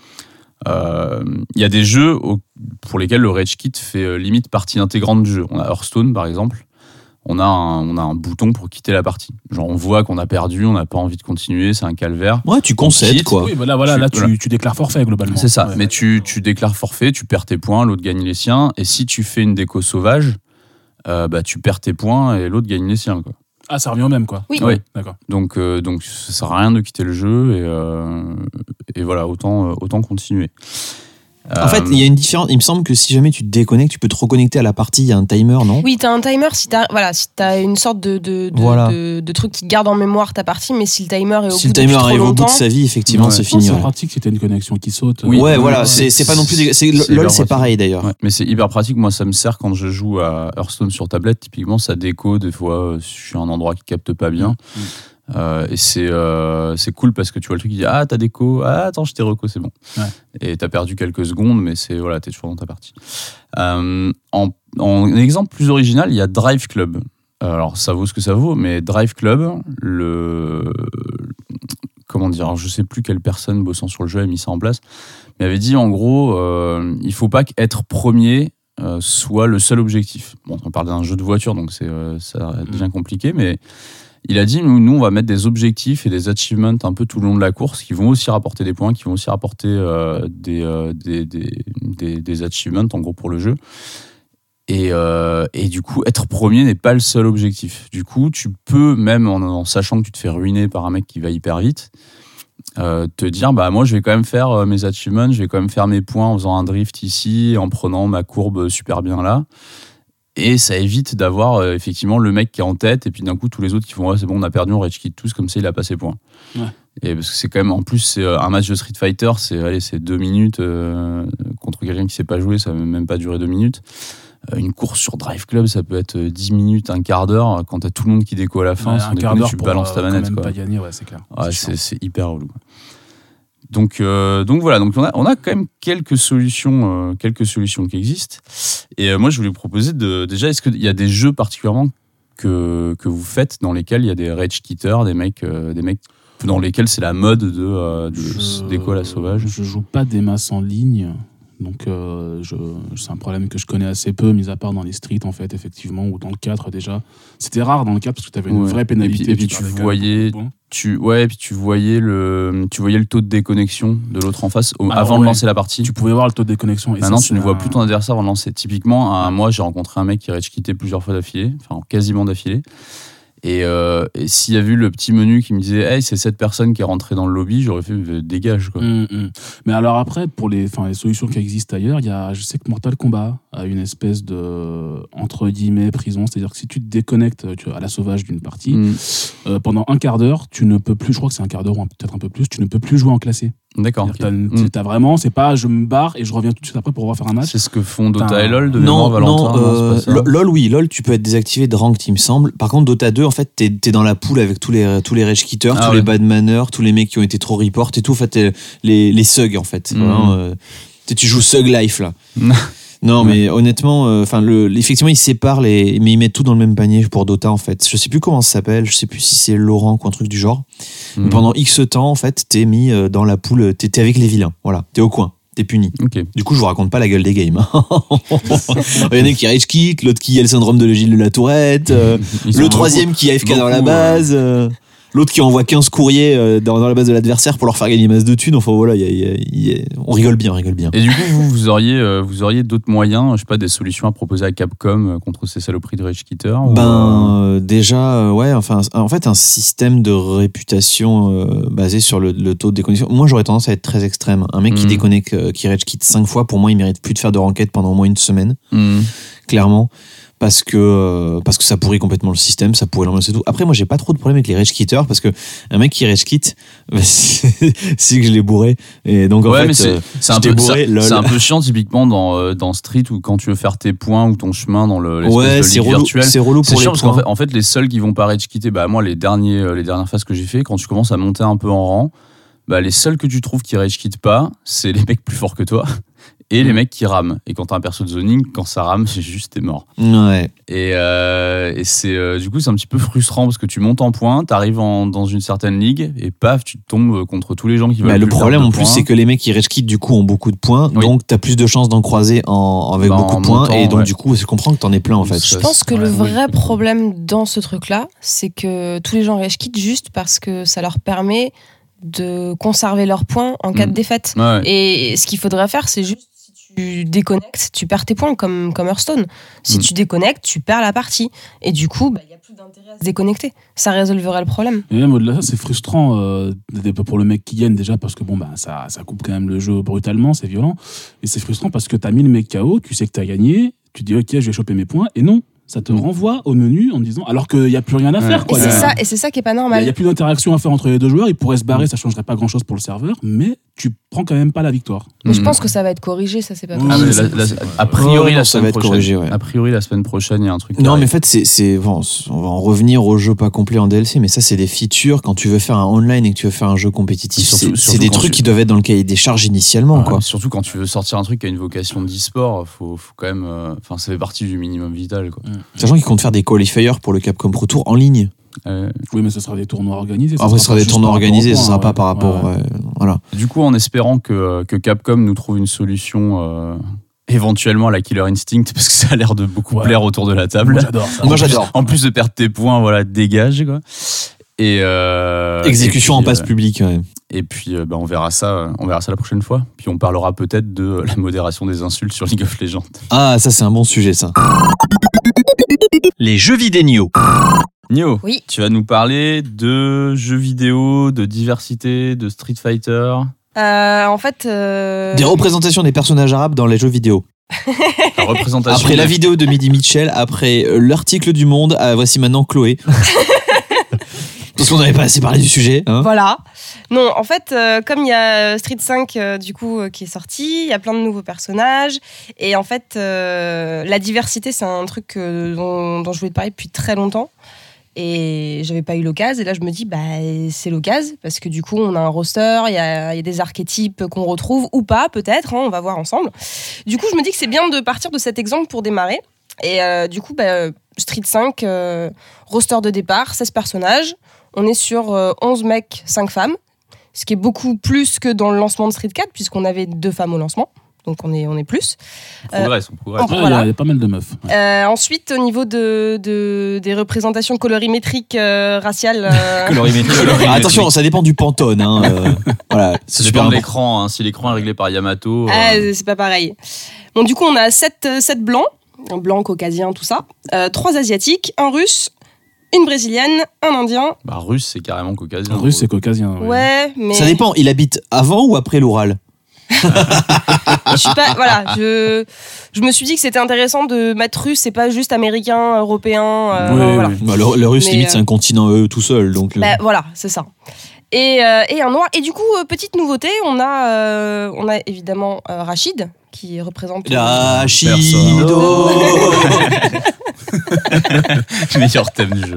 Speaker 2: Il euh, y a des jeux au, pour lesquels le rage quit fait euh, limite partie intégrante du jeu. On a Hearthstone par exemple, on a, un, on a un bouton pour quitter la partie. Genre on voit qu'on a perdu, on n'a pas envie de continuer, c'est un calvaire.
Speaker 5: Ouais, tu concèdes quoi.
Speaker 4: Oui, voilà, voilà,
Speaker 2: tu,
Speaker 4: là tu,
Speaker 2: voilà.
Speaker 4: tu déclares forfait globalement.
Speaker 2: C'est ça,
Speaker 4: ouais,
Speaker 2: mais
Speaker 4: ouais.
Speaker 2: tu, tu déclares forfait, tu perds tes points, l'autre gagne les siens, et si tu fais une déco sauvage, euh, bah, tu perds tes points et l'autre gagne les siens, quoi.
Speaker 4: Ah, ça revient au même, quoi.
Speaker 3: Oui.
Speaker 2: Oui.
Speaker 4: D'accord.
Speaker 2: Donc, euh, donc ça sert à rien de quitter le jeu et, euh, et voilà, autant, euh, autant continuer.
Speaker 5: En fait, il y a une différence. Il me semble que si jamais tu te déconnectes, tu peux te reconnecter à la partie. Il y a un timer, non ?
Speaker 3: Oui, t'as un timer si t'as, voilà, si t'as une sorte de, de, de,
Speaker 5: Voilà.
Speaker 3: de, de truc qui garde en mémoire ta partie, mais si le timer est au
Speaker 5: Si
Speaker 3: bout
Speaker 5: le timer
Speaker 3: depuis trop
Speaker 5: arrive au bout
Speaker 3: longtemps,
Speaker 5: de sa vie, effectivement,
Speaker 2: Ouais.
Speaker 5: c'est
Speaker 4: Non,
Speaker 5: fini.
Speaker 4: c'est
Speaker 5: ouais.
Speaker 4: pratique si t'as une connexion qui saute.
Speaker 2: Oui.
Speaker 5: Ouais, voilà,
Speaker 2: Ouais,
Speaker 5: c'est, c'est pas non plus. Des... C'est,
Speaker 2: c'est
Speaker 5: LOL,
Speaker 2: hyper
Speaker 5: c'est
Speaker 2: pratique.
Speaker 5: pareil d'ailleurs.
Speaker 2: Ouais, mais c'est hyper pratique. Moi, ça me sert quand je joue à Hearthstone sur tablette. Typiquement, ça déco. Des fois, euh, je suis à un endroit qui capte pas bien.
Speaker 4: Mmh.
Speaker 2: Euh, et c'est, euh, c'est cool parce que tu vois le truc qui dit ah t'as déco, ah attends je t'ai reco, c'est bon.
Speaker 4: Ouais.
Speaker 2: Et t'as perdu quelques secondes, mais c'est voilà, t'es toujours dans ta partie. Euh, en, en exemple plus original, il y a Drive Club. Alors ça vaut ce que ça vaut, mais Drive Club, le comment dire, alors, je sais plus quelle personne bossant sur le jeu a mis ça en place, mais avait dit en gros euh, il faut pas qu'être premier euh, soit le seul objectif. Bon, on parle d'un jeu de voiture, donc c'est euh, ça devient compliqué, mais il a dit, nous, nous, on va mettre des objectifs et des achievements un peu tout le long de la course qui vont aussi rapporter des points, qui vont aussi rapporter euh, des, euh, des, des, des, des achievements, en gros, pour le jeu. Et, euh, et du coup, être premier n'est pas le seul objectif. Du coup, tu peux, même en, en sachant que tu te fais ruiner par un mec qui va hyper vite, euh, te dire, bah moi, je vais quand même faire euh, mes achievements, je vais quand même faire mes points en faisant un drift ici, en prenant ma courbe super bien là. Et ça évite d'avoir euh, effectivement le mec qui est en tête et puis d'un coup tous les autres qui font ouais, c'est bon, on a perdu, on rage quit tous, comme ça il a pas ses points.
Speaker 4: Ouais.
Speaker 2: Et parce que c'est quand même, en plus, c'est euh, un match de Street Fighter, c'est, allez, c'est deux minutes euh, contre quelqu'un qui sait pas jouer, ça va même pas durer deux minutes. Euh, une course sur Drive Club, ça peut être dix minutes, un quart d'heure, quand t'as tout le monde qui déco à la fin,
Speaker 4: Ouais,
Speaker 2: sans
Speaker 4: un quart
Speaker 2: déconner,
Speaker 4: d'heure
Speaker 2: tu
Speaker 4: pour
Speaker 2: balances ta
Speaker 4: euh,
Speaker 2: manette.
Speaker 4: quand même
Speaker 2: Quoi.
Speaker 4: pas gagner, ouais, c'est clair.
Speaker 2: Ouais,
Speaker 4: c'est
Speaker 2: c'est, c'est hyper relou. Donc, euh, donc voilà, donc on a, on a quand même quelques solutions, euh, quelques solutions qui existent. Et euh, moi, je voulais vous proposer de, déjà, est-ce qu'il y a des jeux particulièrement que, que vous faites dans lesquels il y a des rage quitters, des mecs, euh, des mecs dans lesquels c'est la mode de, euh, de
Speaker 4: Je-
Speaker 2: déco à la sauvage?
Speaker 4: Je joue pas des masses en ligne. Donc, euh, je, c'est un problème que je connais assez peu, mis à part dans les streets, en fait, effectivement, ou dans le quatre déjà. C'était rare dans le quatre parce que tu avais une
Speaker 2: Ouais.
Speaker 4: vraie pénalité.
Speaker 2: Et puis- et puis
Speaker 4: tu
Speaker 2: tu
Speaker 4: perdais quand même
Speaker 2: voyais-
Speaker 4: beaucoup de points.
Speaker 2: Tu, ouais, et puis tu voyais le, tu voyais le taux de déconnexion de l'autre en face au-
Speaker 4: Alors,
Speaker 2: avant
Speaker 4: ouais.
Speaker 2: de lancer la partie.
Speaker 4: Tu pouvais voir le taux de déconnexion. Et
Speaker 2: Maintenant,
Speaker 4: ça,
Speaker 2: tu ne
Speaker 4: c'est
Speaker 2: vois
Speaker 4: un-
Speaker 2: plus ton adversaire relancer. Typiquement, un, moi, j'ai rencontré un mec qui rage quitté plusieurs fois d'affilée, enfin quasiment d'affilée. Et, euh, et s'il y a vu le petit menu qui me disait hey, c'est cette personne qui est rentrée dans le lobby, j'aurais fait euh, dégage. Quoi.
Speaker 4: Hum, hum. Mais alors après, pour les, enfin, les solutions qui existent ailleurs, il y a, je sais que Mortal Kombat a une espèce de, entre guillemets, prison. C'est-à-dire que si tu te déconnectes tu vois, à la sauvage d'une partie,
Speaker 2: Mm.
Speaker 4: euh, pendant un quart d'heure, tu ne peux plus, je crois que c'est un quart d'heure ou un- peut-être un peu plus, tu ne peux plus jouer en classé.
Speaker 2: D'accord. ok.
Speaker 4: C'est-à-dire que t'as,
Speaker 2: Mm.
Speaker 4: t'as vraiment, c'est pas je me barre et je reviens tout de suite après pour refaire un match.
Speaker 2: C'est ce que font Dota
Speaker 4: Putain.
Speaker 2: et LoL de
Speaker 5: Non,
Speaker 2: mémoire,
Speaker 5: non,
Speaker 2: Valentin.
Speaker 5: euh,
Speaker 2: c'est pas ça
Speaker 5: LoL, oui, LoL, tu peux être désactivé de ranked, il me semble. Par contre, Dota deux, en fait, t'es, t'es dans la poule avec tous les, tous les rage quitters,
Speaker 2: Ah
Speaker 5: tous
Speaker 2: ouais.
Speaker 5: les bad manners, tous les mecs qui ont été trop report et tout. En fait, t'es- les, les thugs, en fait.
Speaker 2: Mhm.
Speaker 5: Vraiment, euh, tu sais, tu joues Thug Life, là. Non, mais honnêtement, enfin, le, effectivement, ils séparent les, mais ils mettent tout dans le même panier pour Dota, en fait. Je sais plus comment ça s'appelle, je sais plus si c'est Laurent ou un truc du genre.
Speaker 2: Mm.
Speaker 5: Mais pendant X temps, en fait, t'es mis euh, dans la poule, t'es, t'es avec les vilains. Voilà, t'es au coin, t'es puni.
Speaker 2: Ok.
Speaker 5: Du coup, je vous raconte pas la gueule des games. hein. Il y en a qui rage quit, l'autre qui a le syndrome de Gilles de la Tourette, euh,
Speaker 2: Ils sont
Speaker 5: le troisième qui A F K dans la
Speaker 2: beaucoup,
Speaker 5: base, euh, l'autre qui envoie quinze courriers euh, dans, dans la base de l'adversaire pour leur faire gagner masse de thunes. Enfin voilà, il y a- il y a- il y a- on rigole bien, on rigole bien.
Speaker 2: Et du coup, vous, vous auriez, euh, vous auriez d'autres moyens, je sais pas, des solutions à proposer à Capcom euh, contre ces saloperies de rage quitter ou, euh,
Speaker 5: Ben euh, déjà, euh, ouais, enfin, en fait, un système de réputation euh, basé sur le, le taux de déconnexion. Moi, j'aurais tendance à être très extrême. Un mec qui
Speaker 2: Mhm.
Speaker 5: déconnecte, euh, qui rage quitte cinq fois, pour moi, il mérite plus de faire de ranked pendant au moins une semaine.
Speaker 2: hmm.
Speaker 5: Clairement, parce que euh, parce que ça pourrit complètement le système, ça pourrit l'ambiance et tout. Après, moi, j'ai pas trop de problème avec les rage quitters parce que un mec qui rage quitte, bah, c'est c'est que je l'ai bourré et donc en
Speaker 2: Ouais,
Speaker 5: fait,
Speaker 2: mais c'est,
Speaker 5: euh,
Speaker 2: c'est, un
Speaker 5: j'étais
Speaker 2: peu,
Speaker 5: bourré,
Speaker 2: c'est-
Speaker 5: lol.
Speaker 2: c'est un peu chiant typiquement dans, euh, dans Street où quand tu veux faire tes points ou ton chemin dans le, l'espèce
Speaker 5: ouais,
Speaker 2: de
Speaker 5: c'est
Speaker 2: ligue
Speaker 5: relou,
Speaker 2: virtuelle.
Speaker 5: c'est relou
Speaker 2: C'est
Speaker 5: pour
Speaker 2: chiant
Speaker 5: les
Speaker 2: parce qu'en
Speaker 5: points.
Speaker 2: fait, en fait, les seuls qui vont pas rage quitter, bah moi les derniers, euh, les dernières phases que j'ai fait, quand tu commences à monter un peu en rang, bah les seuls que tu trouves qui rage quittent pas, c'est les mecs plus forts que toi et les mecs qui rament. Et quand t'as un perso de zoning, quand ça rame, c'est juste t'es mort.
Speaker 5: Ouais.
Speaker 2: Et, euh, et c'est euh, du coup c'est un petit peu frustrant parce que tu montes en points, t'arrives en, dans une certaine ligue et paf, tu tombes contre tous les gens qui veulent.
Speaker 5: Bah, le
Speaker 2: plus
Speaker 5: problème
Speaker 2: perdre
Speaker 5: en
Speaker 2: de
Speaker 5: plus,
Speaker 2: points.
Speaker 5: c'est que les mecs qui rage quittent du coup ont beaucoup de points,
Speaker 2: Oui.
Speaker 5: donc t'as plus de chances d'en croiser en, avec
Speaker 2: Bah,
Speaker 5: beaucoup
Speaker 2: en
Speaker 5: de points,
Speaker 2: montant,
Speaker 5: et donc
Speaker 2: ouais.
Speaker 5: du coup, je comprends que t'en aies plein en fait.
Speaker 3: Je
Speaker 2: Ça,
Speaker 3: pense que
Speaker 2: ouais,
Speaker 3: le
Speaker 2: oui.
Speaker 3: vrai problème dans ce truc-là, c'est que tous les gens rage quittent juste parce que ça leur permet de conserver leurs points en cas
Speaker 2: Mm.
Speaker 3: de défaite.
Speaker 2: Ouais.
Speaker 3: Et ce qu'il faudrait faire, c'est juste si tu déconnectes, tu perds tes points comme, comme Hearthstone. Si
Speaker 2: Mm.
Speaker 3: tu déconnectes, tu perds la partie. Et du coup, bah, il n'y a plus d'intérêt à se déconnecter. Ça résolverait le problème.
Speaker 4: Et même au-delà de ça, c'est frustrant euh, pour le mec qui gagne déjà parce que bon, bah, ça, ça coupe quand même le jeu brutalement, c'est violent. Et c'est frustrant parce que t'as mis le mec K O, tu sais que t'as gagné, tu dis ok, je vais choper mes points, et non, ça te
Speaker 2: Mm.
Speaker 4: renvoie au menu en disant alors qu'il n'y a plus rien à
Speaker 2: Ouais.
Speaker 4: faire.
Speaker 3: Et
Speaker 4: Quoi. Il y
Speaker 3: c'est
Speaker 4: a-
Speaker 3: ça, et c'est ça qui est pas
Speaker 4: Il n'y a,
Speaker 3: normal.
Speaker 4: il y a plus d'interaction à faire entre les deux joueurs, ils pourraient se barrer, ça changerait pas grand chose pour le serveur, mais tu prends quand même pas la victoire.
Speaker 3: Mais je
Speaker 2: Mm.
Speaker 3: pense que ça va être corrigé, ça c'est pas
Speaker 4: Oui,
Speaker 2: Ah,
Speaker 3: possible.
Speaker 2: mais
Speaker 4: c'est
Speaker 2: la-
Speaker 4: possible,
Speaker 2: la-
Speaker 4: ouais.
Speaker 2: a priori,
Speaker 5: Ouais,
Speaker 2: la
Speaker 5: non, ça
Speaker 2: semaine
Speaker 5: va être
Speaker 2: prochaine,
Speaker 5: corrigé, ouais.
Speaker 2: a priori, la semaine prochaine, il y a un truc. qui
Speaker 5: Non, mais
Speaker 2: arrive.
Speaker 5: en fait, c'est, c'est, bon, on va en revenir au jeu pas complet en D L C, mais ça, c'est des features. Quand tu veux faire un online et que tu veux faire un jeu compétitif,
Speaker 2: Surtout-
Speaker 5: c'est,
Speaker 2: surtout
Speaker 5: c'est des
Speaker 2: quand
Speaker 5: trucs
Speaker 2: tu-
Speaker 5: qui doivent être dans le cahier des charges initialement,
Speaker 2: Ouais,
Speaker 5: quoi.
Speaker 2: surtout quand tu veux sortir un truc qui a une vocation d'e-sport, faut, faut quand même. euh, Enfin, ça fait partie du minimum vital, quoi.
Speaker 5: Sachant qu'ils comptent faire des qualifiers pour le Capcom Pro Tour en ligne.
Speaker 2: Euh,
Speaker 4: Oui, mais ce sera des tournois organisés.
Speaker 5: Après, ce sera
Speaker 4: pas
Speaker 5: des
Speaker 4: juste
Speaker 5: tournois
Speaker 4: par rapport
Speaker 5: organisés,
Speaker 4: aux
Speaker 5: ça
Speaker 4: points,
Speaker 5: sera pas
Speaker 4: ouais.
Speaker 5: par rapport.
Speaker 4: Ouais.
Speaker 5: ouais, voilà.
Speaker 2: du coup, en espérant que, que Capcom nous trouve une solution. euh, éventuellement à la Killer Instinct, parce que ça a l'air de beaucoup
Speaker 4: Ouais.
Speaker 2: plaire autour de la table.
Speaker 4: Moi j'adore ça.
Speaker 5: Moi, j'adore.
Speaker 2: En plus de perdre tes points, voilà, dégage, quoi. Et euh,
Speaker 5: Exécution
Speaker 2: et
Speaker 5: en
Speaker 2: puis,
Speaker 5: passe
Speaker 2: euh,
Speaker 5: public, ouais.
Speaker 2: Et puis, euh, bah, on verra ça, euh, on verra ça la prochaine fois. Puis on parlera peut-être de la modération des insultes sur League of Legends.
Speaker 5: Ah, ça, c'est un bon sujet, ça. Les jeux vidéo.
Speaker 2: Nio,
Speaker 3: Oui.
Speaker 2: tu vas nous parler de jeux vidéo, de diversité, de Street Fighter.
Speaker 3: Euh, en fait. euh,
Speaker 5: Des représentations des personnages arabes dans les jeux vidéo.
Speaker 2: La représentation.
Speaker 5: Après la vidéo de Mehdi Mitchell, après l'article du Monde, ah, voici maintenant Chloé. Parce qu'on n'avait pas assez parlé du sujet. Hein.
Speaker 3: Voilà. Non, en fait, euh, comme il y a Street cinq euh, du coup euh, qui est sorti, il y a plein de nouveaux personnages et en fait, euh, la diversité, c'est un truc euh, dont, dont je voulais te parler depuis très longtemps et j'avais pas eu l'occasion. Et là, je me dis, bah c'est l'occasion parce que du coup, on a un roster, il y a, il y a des archétypes qu'on retrouve ou pas, peut-être. Hein, on va voir ensemble. Du coup, je me dis que c'est bien de partir de cet exemple pour démarrer. Et euh, du coup, bah, Street cinq, euh, roster de départ, seize personnages. On est sur euh, onze mecs, cinq femmes, ce qui est beaucoup plus que dans le lancement de Street quatre, puisqu'on avait deux femmes au lancement. Donc on est, on est plus.
Speaker 2: On progresse, on progresse.
Speaker 3: on-
Speaker 4: Ouais, il y,
Speaker 3: voilà.
Speaker 4: a- il y a pas mal de meufs. Ouais.
Speaker 3: Euh, ensuite, au niveau de, de, des représentations colorimétriques euh, raciales, euh,
Speaker 5: Colorimétrie. Ah, attention, ça dépend du Pantone. Hein, euh, voilà,
Speaker 2: Ça
Speaker 5: c'est
Speaker 2: dépend
Speaker 5: super
Speaker 2: de
Speaker 5: important.
Speaker 2: l'écran. Hein. Si l'écran est réglé par Yamato.
Speaker 3: ah,
Speaker 2: euh,
Speaker 3: c'est pas pareil. Bon, du coup, on a sept, sept blancs, un blanc, caucasien, tout ça, euh, trois asiatiques, un russe, une brésilienne, un indien.
Speaker 2: Bah, russe, c'est carrément caucasien.
Speaker 4: Russe, c'est caucasien. Ouais.
Speaker 3: Ouais, mais
Speaker 5: Ça dépend, il habite avant ou après l'Oural?
Speaker 3: je suis pas. Voilà, je, je me suis dit que c'était intéressant de mettre russe, c'est pas juste américain, européen. euh,
Speaker 4: Oui,
Speaker 3: voilà.
Speaker 4: oui.
Speaker 5: Bah, le, le russe,
Speaker 3: Mais,
Speaker 5: limite,
Speaker 3: euh,
Speaker 5: c'est un continent eux, tout seul. Donc, euh,
Speaker 3: Bah, voilà, c'est ça. Et, euh, et un noir. Et du coup, euh, petite nouveauté, on a, euh, on a évidemment euh, Rachid qui représente.
Speaker 5: Rachido.
Speaker 2: Meilleur thème du jeu.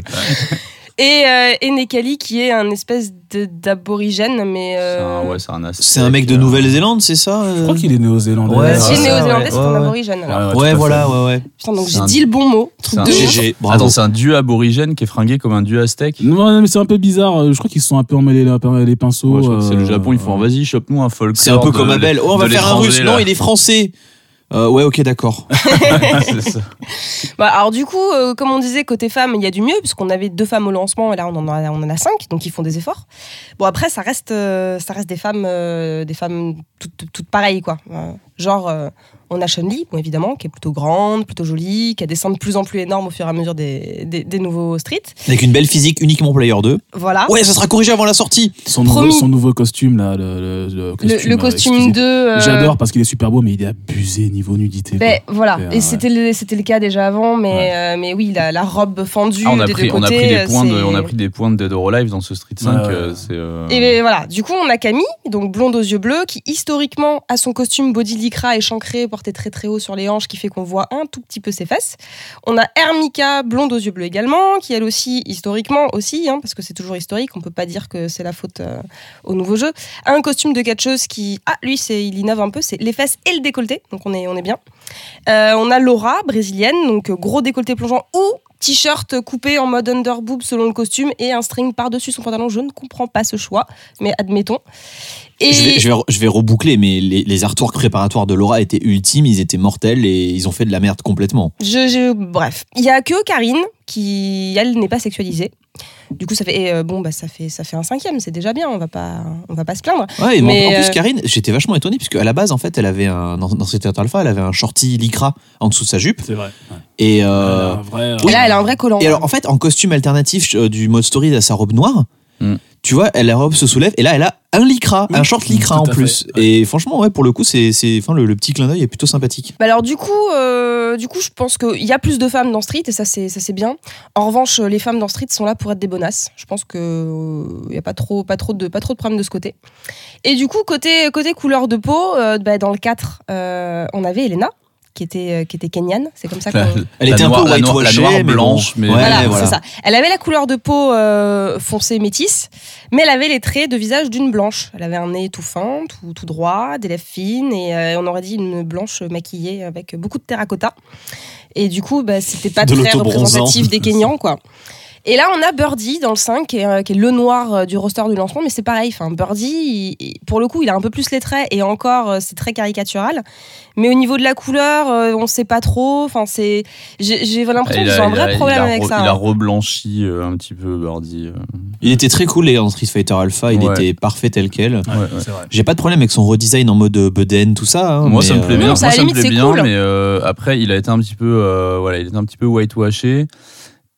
Speaker 3: Et, euh, et Nekali qui est un espèce de- d'aborigène, mais.
Speaker 2: C'est
Speaker 3: euh,
Speaker 2: un, ouais, c'est un
Speaker 5: C'est un mec de
Speaker 2: Aztèque, euh,
Speaker 5: Nouvelle-Zélande, c'est ça euh
Speaker 4: Je crois qu'il est néo-zélandais.
Speaker 5: Ouais,
Speaker 3: Si
Speaker 5: c'est ça,
Speaker 3: néo-zélandais,
Speaker 5: ouais,
Speaker 3: c'est un
Speaker 5: ouais.
Speaker 3: aborigène. Alors.
Speaker 4: tout
Speaker 5: Ouais,
Speaker 4: à
Speaker 5: voilà,
Speaker 4: fait.
Speaker 5: ouais, ouais.
Speaker 3: Putain, donc
Speaker 2: C'est
Speaker 3: j'ai
Speaker 2: un-
Speaker 3: dit le bon mot.
Speaker 2: C'est un-
Speaker 3: De
Speaker 5: G
Speaker 3: ouf.
Speaker 5: G, bravo.
Speaker 2: Attends, c'est un dieu aborigène qui est fringué comme un dieu aztèque.
Speaker 4: Non, mais c'est un peu bizarre. Je crois qu'ils se sont un peu emmêlés les, les pinceaux.
Speaker 2: Ouais, je crois que c'est le
Speaker 4: euh,
Speaker 2: Japon, ils font vas-y, chope-nous un folklore.
Speaker 5: C'est un peu
Speaker 2: de-
Speaker 5: comme Abel. Oh, on va
Speaker 2: de
Speaker 5: faire un russe.
Speaker 2: l'étranger,
Speaker 5: Non,
Speaker 2: là.
Speaker 5: il est français. Euh, ouais, ok, d'accord.
Speaker 2: C'est ça.
Speaker 3: Bah, alors du coup, euh, comme on disait, côté femmes, il y a du mieux, puisqu'on avait deux femmes au lancement, et là on en a, on en a cinq, donc ils font des efforts. Bon, après, ça reste, euh, ça reste des femmes, euh, des femmes toutes, toutes pareilles, quoi. Euh, genre, euh, on a Chun-Li, bon, évidemment, qui est plutôt grande, plutôt jolie, qui a des seins de plus en plus énormes au fur et à mesure des, des, des nouveaux streets.
Speaker 5: Avec une belle physique, uniquement Player deux.
Speaker 3: Voilà.
Speaker 5: Ouais, ça sera corrigé avant la sortie.
Speaker 4: Son nouveau,
Speaker 3: Promis.
Speaker 4: son nouveau costume, là. Le, le, le
Speaker 3: Le,
Speaker 4: costume,
Speaker 3: le
Speaker 4: euh,
Speaker 3: costume
Speaker 4: exclusif.
Speaker 3: deux. euh,
Speaker 4: J'adore parce qu'il est super beau, mais il est abusé niveau nudité.
Speaker 3: Ben,
Speaker 4: quoi.
Speaker 3: voilà,
Speaker 4: Et, euh,
Speaker 3: et c'était le, c'était le cas déjà avant, mais,
Speaker 4: Ouais.
Speaker 3: euh, mais oui, la, la robe fendue
Speaker 2: Ah, on, a
Speaker 3: des
Speaker 2: pris,
Speaker 3: deux
Speaker 2: on, a
Speaker 3: côtés.
Speaker 2: pris des
Speaker 3: euh,
Speaker 2: points de,
Speaker 3: c'est-
Speaker 2: on a pris des points de Dead or Alive dans ce Street cinq.
Speaker 4: Ouais, ouais.
Speaker 2: euh, c'est, euh,
Speaker 3: Et ben, voilà, du coup, on a Camille, donc blonde aux yeux bleus, qui historiquement a son costume body lycra échancré, porté très très haut sur les hanches, qui fait qu'on voit un tout petit peu ses fesses. On a Hermika, blonde aux yeux bleus également, qui elle aussi, historiquement aussi, hein, parce que c'est toujours historique, on peut pas dire que c'est la faute euh, au nouveau jeu, a un costume de catcheuse qui, ah, lui, c'est, il innove un peu, c'est les fesses et le décolleté, donc on est, on est bien. Euh, on a Laura, brésilienne, donc euh, gros décolleté plongeant ou t-shirt coupé en mode underboob selon le costume et un string par-dessus son pantalon. Je ne comprends pas ce choix, mais admettons. Et
Speaker 5: Je vais, je, vais, je vais reboucler, mais les, les artworks préparatoires de Laura étaient ultimes, ils étaient mortels et ils ont fait de la merde complètement.
Speaker 3: je, je- bref, il y a que Karine qui, elle, n'est pas sexualisée. Du coup, ça fait, et, euh, bon, bah, ça fait, ça fait un cinquième, c'est déjà bien, on va pas, on va pas se plaindre.
Speaker 5: Ouais, et
Speaker 3: Mais,
Speaker 5: en plus,
Speaker 3: euh,
Speaker 5: Karine, j'étais vachement étonné, puisque à la base, en fait, elle avait un, dans, dans cette alpha, elle avait un shorty lycra en dessous de sa jupe.
Speaker 4: C'est vrai. Ouais.
Speaker 5: Et,
Speaker 4: Euh,
Speaker 5: euh,
Speaker 4: un vrai,
Speaker 3: Et là, elle a un vrai collant.
Speaker 5: et alors, en fait, en costume alternatif euh, du mode story, elle a sa robe noire.
Speaker 2: Mm.
Speaker 5: Tu vois, elle, la robe se soulève, et là, elle a un lycra, un short lycra
Speaker 4: Tout
Speaker 5: en
Speaker 4: à
Speaker 5: plus.
Speaker 4: fait, ouais.
Speaker 5: Et franchement, ouais, pour le coup, c'est, c'est, enfin, le, le petit clin d'œil est plutôt sympathique.
Speaker 3: Bah alors du coup, euh, du coup, je pense qu'il y a plus de femmes dans Street et ça c'est ça c'est bien. En revanche, les femmes dans Street sont là pour être des bonasses. Je pense que il y a pas trop pas trop de pas trop de problèmes de ce côté. Et du coup, côté côté couleur de peau, euh, bah, dans le quatre, euh, on avait Elena qui était euh, qui était kenyane. C'est comme ça qu'on
Speaker 2: La,
Speaker 5: Elle
Speaker 2: la
Speaker 5: était un
Speaker 2: noire-
Speaker 5: peu
Speaker 2: la noire-
Speaker 5: whitewashée,
Speaker 2: la noire
Speaker 5: mais bon.
Speaker 2: blanche, mais
Speaker 5: Ouais,
Speaker 3: Voilà,
Speaker 5: voilà.
Speaker 3: c'est ça. Elle avait la couleur de peau euh, foncée métisse, mais elle avait les traits de visage d'une blanche. Elle avait un nez tout fin, tout, tout droit, des lèvres fines, et euh, on aurait dit une blanche maquillée avec beaucoup de terracotta. Et du coup, bah, c'était pas
Speaker 5: De
Speaker 3: très
Speaker 5: l'autobronzant.
Speaker 3: représentatif des Kenyans, quoi. Et là, on a Birdie dans le cinq, qui est, euh, qui est le noir euh, du roster du lancement, mais c'est pareil. Enfin, Birdie, il- il- pour le coup, il a un peu plus les traits, et encore, euh, c'est très caricatural. Mais au niveau de la couleur, euh, on sait pas trop. Enfin, c'est, j'ai, j'ai l'impression
Speaker 2: il
Speaker 3: qu'ils
Speaker 2: a-
Speaker 3: ont un
Speaker 2: il
Speaker 3: vrai
Speaker 2: a-
Speaker 3: problème
Speaker 2: il a
Speaker 3: avec
Speaker 2: re-
Speaker 3: ça.
Speaker 2: Il a
Speaker 3: hein.
Speaker 2: reblanchi euh, un petit peu Birdie. euh.
Speaker 5: Il était très cool, les gars, dans Street Fighter Alpha, il
Speaker 2: Ouais.
Speaker 5: était parfait tel quel.
Speaker 4: Ouais,
Speaker 2: Ouais, ouais.
Speaker 4: c'est vrai.
Speaker 5: J'ai pas de problème avec son redesign en mode Buden, tout ça. hein,
Speaker 2: Moi,
Speaker 5: mais,
Speaker 2: ça me plaît
Speaker 5: euh,
Speaker 2: bien.
Speaker 3: Non, ça,
Speaker 2: Moi,
Speaker 3: à la
Speaker 2: ça me
Speaker 3: limite,
Speaker 2: plaît
Speaker 3: c'est
Speaker 2: bien,
Speaker 3: cool.
Speaker 2: mais euh, après, il a été un petit peu, euh, voilà, il était un petit peu whitewashé.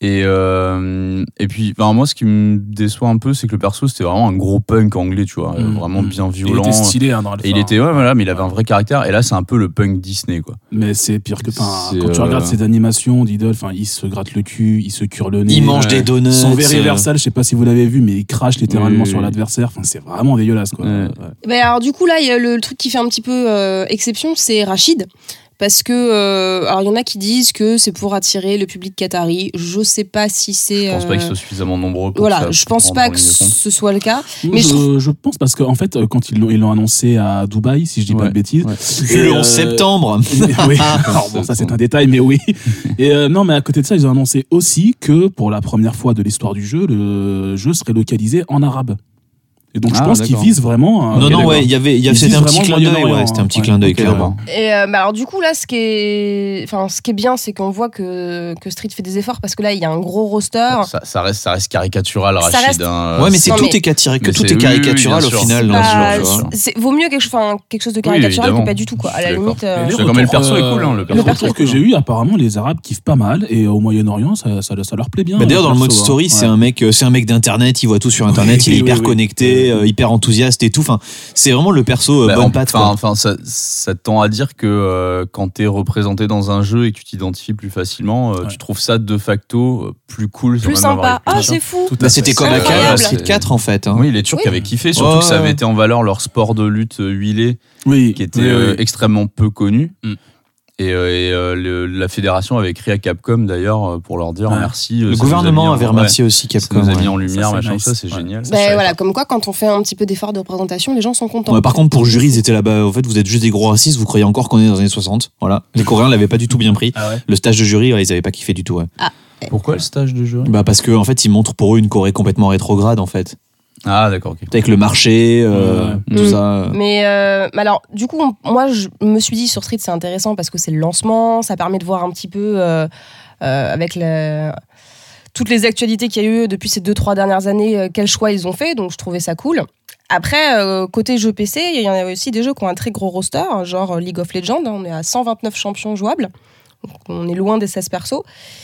Speaker 2: Et, euh, et puis, ben, moi, ce qui me déçoit un peu, c'est que le perso, c'était vraiment un gros punk anglais, tu vois,
Speaker 4: Mmh.
Speaker 2: vraiment bien
Speaker 4: Il
Speaker 2: violent.
Speaker 4: était stylé hein, dans Alpha.
Speaker 2: Et il était, ouais, voilà, mais il avait un vrai caractère. Et là, c'est un peu le punk Disney, quoi.
Speaker 4: Mais c'est pire que. Enfin,
Speaker 2: C'est,
Speaker 4: quand tu
Speaker 2: euh,
Speaker 4: regardes ses animations d'idole, enfin, il se gratte le cul, il se cure le nez.
Speaker 5: Il mange
Speaker 2: Ouais.
Speaker 5: des donuts.
Speaker 4: Son verre
Speaker 5: euh,
Speaker 4: universal, je sais pas si vous l'avez vu, mais il crache littéralement
Speaker 2: Oui,
Speaker 4: sur
Speaker 2: oui.
Speaker 4: l'adversaire. Enfin, c'est vraiment dégueulasse, quoi.
Speaker 2: Ouais.
Speaker 4: Ouais.
Speaker 3: Ben alors du coup là, il y a le, le truc qui fait un petit peu euh, exception, c'est Rachid. Parce que, euh, alors il y en a qui disent que c'est pour attirer le public qatari. Je sais pas si c'est.
Speaker 2: Je pense
Speaker 3: euh,
Speaker 2: pas qu'ils soient suffisamment nombreux pour
Speaker 3: Voilà,
Speaker 2: ça,
Speaker 3: je
Speaker 2: pour
Speaker 3: pense
Speaker 2: rendre
Speaker 3: pas
Speaker 2: en
Speaker 3: que
Speaker 2: ligne de compte.
Speaker 3: ce soit le cas.
Speaker 4: Mais
Speaker 3: Mais je
Speaker 4: je,
Speaker 3: trouve-
Speaker 4: je pense parce qu'en fait, euh, quand ils l'ont, ils l'ont annoncé à Dubaï, si je dis pas
Speaker 2: Ouais.
Speaker 4: de bêtises.
Speaker 2: Ouais.
Speaker 5: Vu le
Speaker 4: Et,
Speaker 5: onze
Speaker 4: euh,
Speaker 5: septembre.
Speaker 4: oui, alors bon, ça c'est un détail, mais oui. Et euh, non, mais à côté de ça, ils ont annoncé aussi que pour la première fois de l'histoire du jeu, le jeu serait localisé en arabe. Et donc je
Speaker 2: Ah,
Speaker 4: pense qu'ils
Speaker 2: d'accord.
Speaker 4: visent vraiment. un-
Speaker 5: Non,
Speaker 2: Ok,
Speaker 5: non,
Speaker 2: d'accord.
Speaker 5: ouais, il y avait, il y
Speaker 4: Ils
Speaker 5: avait c'était
Speaker 4: disent
Speaker 5: un petit
Speaker 4: vraiment
Speaker 5: clin
Speaker 4: le
Speaker 5: d'œil,
Speaker 4: Moyen-Orient,
Speaker 5: ouais, c'était un petit
Speaker 4: ouais.
Speaker 5: clin d'œil,
Speaker 2: Ok,
Speaker 5: clairement.
Speaker 3: Et euh, bah alors du coup là, ce qui est, enfin ce qui est bien, c'est qu'on voit que que Street fait des efforts parce que là, il y a un gros roster.
Speaker 2: Ça, ça reste, ça reste caricatural,
Speaker 3: Ça
Speaker 2: Rachid.
Speaker 3: reste-
Speaker 2: hein.
Speaker 5: Ouais, mais c'est
Speaker 3: Non,
Speaker 5: tout
Speaker 3: mais-
Speaker 5: est caricatural, que
Speaker 2: mais
Speaker 5: tout
Speaker 2: c'est-
Speaker 5: est
Speaker 2: oui,
Speaker 5: caricatural
Speaker 2: oui,
Speaker 5: au
Speaker 2: bien sûr.
Speaker 5: final dans
Speaker 3: Bah,
Speaker 5: ce jeu, tu
Speaker 3: c'est-
Speaker 5: vois.
Speaker 3: c'est vaut mieux quelque chose, enfin, quelque chose de
Speaker 2: Oui,
Speaker 3: caricatural
Speaker 2: évidemment.
Speaker 3: que pas du tout quoi. À
Speaker 2: Je
Speaker 3: la
Speaker 2: suis
Speaker 3: limite. euh,
Speaker 4: Mais les
Speaker 2: Je suis d'accord, mais le
Speaker 4: retours,
Speaker 2: perso est cool, hein, le
Speaker 4: euh,
Speaker 2: perso
Speaker 4: les
Speaker 3: est
Speaker 4: retours
Speaker 3: cool,
Speaker 4: que j'ai eu, apparemment, les Arabes kiffent pas mal et au Moyen-Orient, ça, ça, ça leur plaît bien.
Speaker 5: Bah, d'ailleurs, dans le mode
Speaker 4: perso, hein.
Speaker 5: story, c'est
Speaker 4: Ouais.
Speaker 5: un mec, euh, c'est un mec d'internet, il voit tout sur internet,
Speaker 4: Oui,
Speaker 5: il est
Speaker 4: oui,
Speaker 5: hyper
Speaker 4: oui, oui.
Speaker 5: connecté, euh, hyper enthousiaste et tout. Enfin, c'est vraiment le perso euh,
Speaker 2: Bah,
Speaker 5: bonne
Speaker 2: en-
Speaker 5: patte.
Speaker 2: Enfin,
Speaker 5: quoi.
Speaker 2: enfin, ça, ça tend à dire que euh, quand t'es représenté dans un jeu et que tu t'identifies plus facilement, euh,
Speaker 4: Ouais.
Speaker 2: tu trouves ça de facto euh, plus cool. sans
Speaker 3: plus
Speaker 2: même avoir
Speaker 3: sympa. Ah,
Speaker 2: réfléchi.
Speaker 3: c'est fou.
Speaker 4: Tout à
Speaker 5: Bah,
Speaker 4: fait.
Speaker 5: c'était comme
Speaker 3: c'est
Speaker 5: à
Speaker 3: incroyable.
Speaker 5: Street quatre en fait. hein.
Speaker 2: Oui, les Turcs
Speaker 3: Oui.
Speaker 2: avaient kiffé, surtout
Speaker 5: Ouais,
Speaker 2: que ça avait
Speaker 5: ouais.
Speaker 2: été en valeur leur sport de lutte euh, huilé,
Speaker 4: Oui,
Speaker 2: qui était
Speaker 4: oui,
Speaker 2: euh,
Speaker 4: oui.
Speaker 2: extrêmement peu connu.
Speaker 4: Mm.
Speaker 2: Et, euh, et, euh, le- la fédération avait écrit à Capcom d'ailleurs euh, pour leur dire
Speaker 4: Ouais.
Speaker 2: merci. euh,
Speaker 5: Le
Speaker 2: ça nous a
Speaker 5: gouvernement
Speaker 2: mis en-
Speaker 5: avait
Speaker 2: ouais,
Speaker 5: remercié aussi
Speaker 2: ça
Speaker 5: Capcom.
Speaker 2: nous a mis
Speaker 5: ouais.
Speaker 2: en lumière,
Speaker 4: Ça, c'est
Speaker 2: machin,
Speaker 4: nice.
Speaker 2: ça c'est
Speaker 4: Ouais.
Speaker 2: génial. Ça,
Speaker 3: Ben
Speaker 2: je savais
Speaker 3: voilà,
Speaker 2: pas.
Speaker 3: comme quoi, quand on fait un petit peu d'effort de représentation, les gens sont contents.
Speaker 5: Ouais, par contre, pour jury, ils étaient là-bas. En fait, vous êtes juste des gros racistes. Vous croyez encore qu'on est dans les années soixante. Voilà. Les Coréens l'avaient pas du tout bien pris.
Speaker 4: Ah ouais.
Speaker 5: Le stage de jury, ouais, ils avaient pas kiffé du tout. Ouais.
Speaker 2: Pourquoi le stage de jeu
Speaker 5: Bah parce que en fait, ils montrent pour eux une Corée complètement rétrograde en fait.
Speaker 2: Ah d'accord, ok.
Speaker 5: Avec le marché, euh,
Speaker 2: Ouais.
Speaker 5: tout
Speaker 3: Mm.
Speaker 5: ça.
Speaker 3: Mais, euh, mais alors, du coup, on- moi, je me suis dit sur Street, c'est intéressant parce que c'est le lancement, ça permet de voir un petit peu euh, euh, avec le- toutes les actualités qu'il y a eu depuis ces deux, trois dernières années, euh, quels choix ils ont fait, donc je trouvais ça cool. Après, euh, côté jeu P C, il y en a aussi des jeux qui ont un très gros roster, hein, genre League of Legends, hein, on est à cent vingt-neuf champions jouables, donc on est loin des seize persos.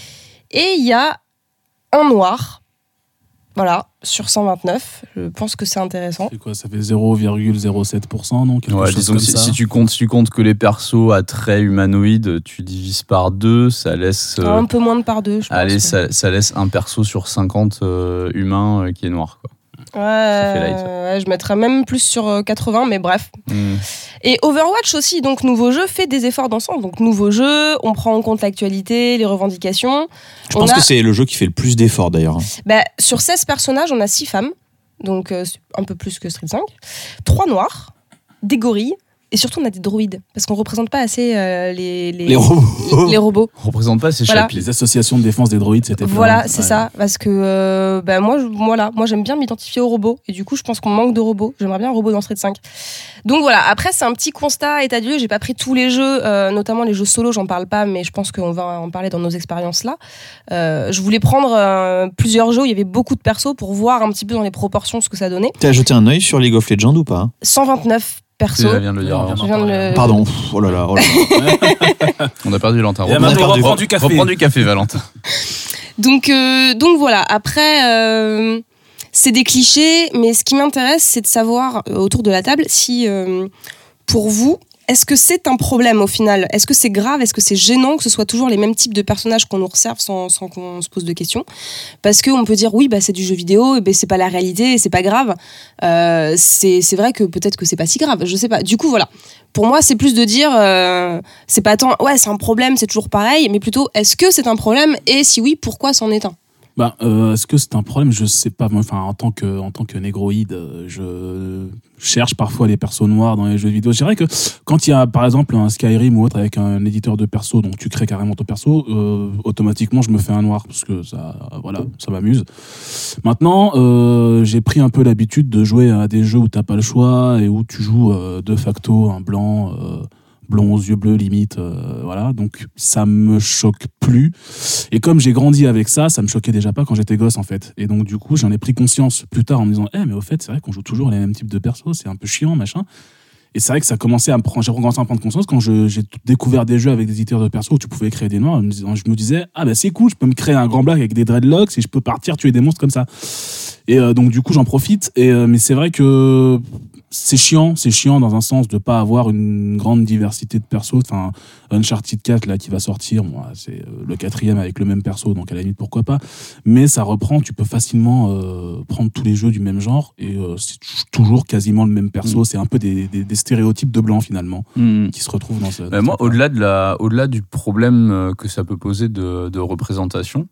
Speaker 3: Et il y a un noir, voilà, sur cent vingt-neuf, je pense que c'est intéressant.
Speaker 4: C'est quoi, ça fait zéro virgule zéro sept pour cent, non Quelque
Speaker 2: Ouais,
Speaker 4: chose
Speaker 2: disons
Speaker 4: comme
Speaker 2: que si,
Speaker 4: ça.
Speaker 2: si tu comptes, si tu comptes que les persos à traits humanoïdes, tu divises par deux, ça laisse. euh,
Speaker 3: Un peu moins de par deux, je pense.
Speaker 2: allez, ça, ça laisse un perso sur cinquante euh, humains euh, qui est noir. Quoi.
Speaker 3: Ouais,
Speaker 2: fait light, ça.
Speaker 3: ouais, je mettrais même plus sur euh, quatre-vingts, mais bref.
Speaker 2: Mm.
Speaker 3: Et Overwatch aussi, donc nouveau jeu, fait des efforts d'ensemble. Donc nouveau jeu, on prend en compte l'actualité, les revendications.
Speaker 5: Je
Speaker 3: On
Speaker 5: pense
Speaker 3: a-
Speaker 5: que c'est le jeu qui fait le plus d'efforts d'ailleurs.
Speaker 3: Bah, sur seize personnages, on a six femmes, donc euh, un peu plus que Street cinq. trois noirs, des gorilles, et surtout on a des droïdes, parce qu'on représente pas assez euh, les, les,
Speaker 5: Les robots.
Speaker 3: les robots.
Speaker 2: On représente pas ces
Speaker 3: Voilà.
Speaker 2: chapitres.
Speaker 4: Les associations de défense des droïdes, c'était plein.
Speaker 3: Voilà, c'est
Speaker 4: Ouais.
Speaker 3: ça, parce que euh, bah, moi, je- voilà, moi j'aime bien m'identifier aux robots, et du coup je pense qu'on manque de robots. J'aimerais bien un robot dans Street cinq. Donc voilà, après c'est un petit constat état de lieu. J'ai pas pris tous les jeux, euh, notamment les jeux solo, j'en parle pas, mais je pense qu'on va en parler dans nos expériences là. Euh, je voulais prendre euh, plusieurs jeux où il y avait beaucoup de persos pour voir un petit peu dans les proportions ce que ça donnait.
Speaker 5: T'as jeté un œil sur League of Legends ou pas?
Speaker 3: cent vingt-neuf persos.
Speaker 2: Elle vient de le dire.
Speaker 4: Non,
Speaker 2: avant.
Speaker 3: Je viens de le-
Speaker 5: Pardon. Pff, Oh là là. Oh là là.
Speaker 2: On a perdu Valentin.
Speaker 4: Et
Speaker 2: Reprends-
Speaker 4: maintenant,
Speaker 5: perdu-
Speaker 4: reprends du café.
Speaker 2: Reprends du café, Valentin.
Speaker 3: Donc, euh, donc voilà, après, euh, c'est des clichés, mais ce qui m'intéresse, c'est de savoir euh, autour de la table si, euh, pour vous, est-ce que c'est un problème au final? Est-ce que c'est grave? Est-ce que c'est gênant que ce soit toujours les mêmes types de personnages qu'on nous resserve sans, sans qu'on se pose de questions? Parce qu'on peut dire oui, bah, c'est du jeu vidéo, et ben c'est pas la réalité, et c'est pas grave. Euh, c'est c'est vrai que peut-être que c'est pas si grave, je sais pas. Du coup, voilà. Pour moi, c'est plus de dire, euh, c'est pas tant, ouais, c'est un problème, c'est toujours pareil, mais plutôt, est-ce que c'est un problème? Et si oui, pourquoi c'en est un?
Speaker 4: Bah, euh, est-ce que c'est un problème? Je sais pas. Moi, enfin, en tant que, en tant que négroïde, euh, je cherche parfois les persos noirs dans les jeux vidéo. Je dirais que quand il y a, par exemple, un Skyrim ou autre avec un éditeur de perso, donc tu crées carrément ton perso, euh, automatiquement, je me fais un noir parce que ça, voilà, ça m'amuse. Maintenant, euh, j'ai pris un peu l'habitude de jouer à des jeux où t'as pas le choix et où tu joues euh, de facto un blanc. Euh, blond aux yeux bleus limite, euh, voilà, donc ça me choque plus. Et comme j'ai grandi avec ça, ça me choquait déjà pas quand j'étais gosse en fait. Et donc du coup, j'en ai pris conscience plus tard en me disant, eh mais au fait, c'est vrai qu'on joue toujours les mêmes types de persos, c'est un peu chiant, machin. Et c'est vrai que ça commençait à me prendre, j'ai commencé à prendre conscience quand je, j'ai découvert des jeux avec des éditeurs de perso où tu pouvais créer des noirs. Je me disais, ah bah c'est cool, je peux me créer un grand black avec des dreadlocks et je peux partir tuer des monstres comme ça. Et euh, donc du coup j'en profite. Et euh, mais c'est vrai que c'est chiant, c'est chiant dans un sens de pas avoir une grande diversité de persos. Enfin, Uncharted quatre là qui va sortir, bon, c'est le quatrième avec le même perso, donc à la limite pourquoi pas. Mais ça reprend, tu peux facilement euh, prendre tous les jeux du même genre et euh, c'est toujours quasiment le même perso. Mmh. C'est un peu des, des, des stéréotypes de blanc finalement mmh. qui se retrouvent dans ce. Dans
Speaker 2: euh, moi, au-delà de la, au-delà du problème que ça peut poser de, de représentation.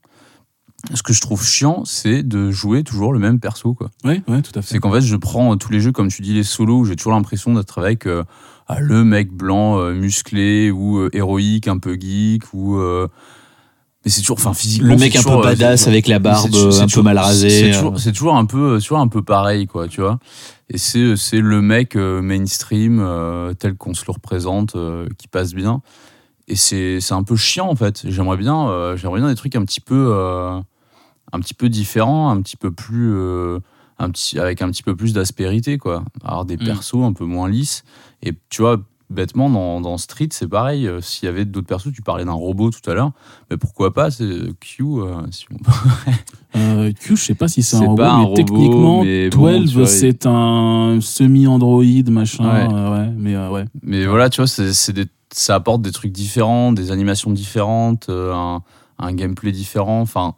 Speaker 2: Ce que je trouve chiant, c'est de jouer toujours le même perso, quoi.
Speaker 4: Oui, ouais, tout à fait.
Speaker 2: C'est qu'en fait, je prends tous les jeux, comme tu dis, les solos, où j'ai toujours l'impression d'être avec euh, le mec blanc, euh, musclé, ou euh, héroïque, un peu geek, ou... Euh... Mais c'est toujours... Enfin, physiquement...
Speaker 5: Le mec un
Speaker 2: toujours,
Speaker 5: peu badass,
Speaker 2: euh,
Speaker 5: avec la barbe
Speaker 2: c'est, c'est
Speaker 5: un
Speaker 2: toujours,
Speaker 5: peu mal rasée.
Speaker 2: C'est toujours, c'est toujours, un peu, toujours un peu pareil, quoi, tu vois. Et c'est, c'est le mec euh, mainstream, euh, tel qu'on se le représente, euh, qui passe bien. Et c'est, c'est un peu chiant, en fait. J'aimerais bien, euh, j'aimerais bien des trucs un petit peu... Euh, un petit peu différent, un petit peu plus euh, un petit, avec un petit peu plus d'aspérité, quoi. Alors des persos mmh. un peu moins lisses. Et tu vois, bêtement, dans, dans Street, c'est pareil. Euh, s'il y avait d'autres persos, tu parlais d'un robot tout à l'heure, mais pourquoi pas, c'est Q. Euh, si on...
Speaker 4: euh, Q, je sais pas si c'est,
Speaker 2: c'est
Speaker 4: un robot,
Speaker 2: un
Speaker 4: mais
Speaker 2: robot,
Speaker 4: techniquement,
Speaker 2: mais
Speaker 4: douze,
Speaker 2: bon, vois,
Speaker 4: c'est il... un semi-android, machin. Ouais. Euh, ouais, mais euh, ouais.
Speaker 2: Mais voilà, tu vois, c'est, c'est des, ça apporte des trucs différents, des animations différentes, euh, un, un gameplay différent. Enfin,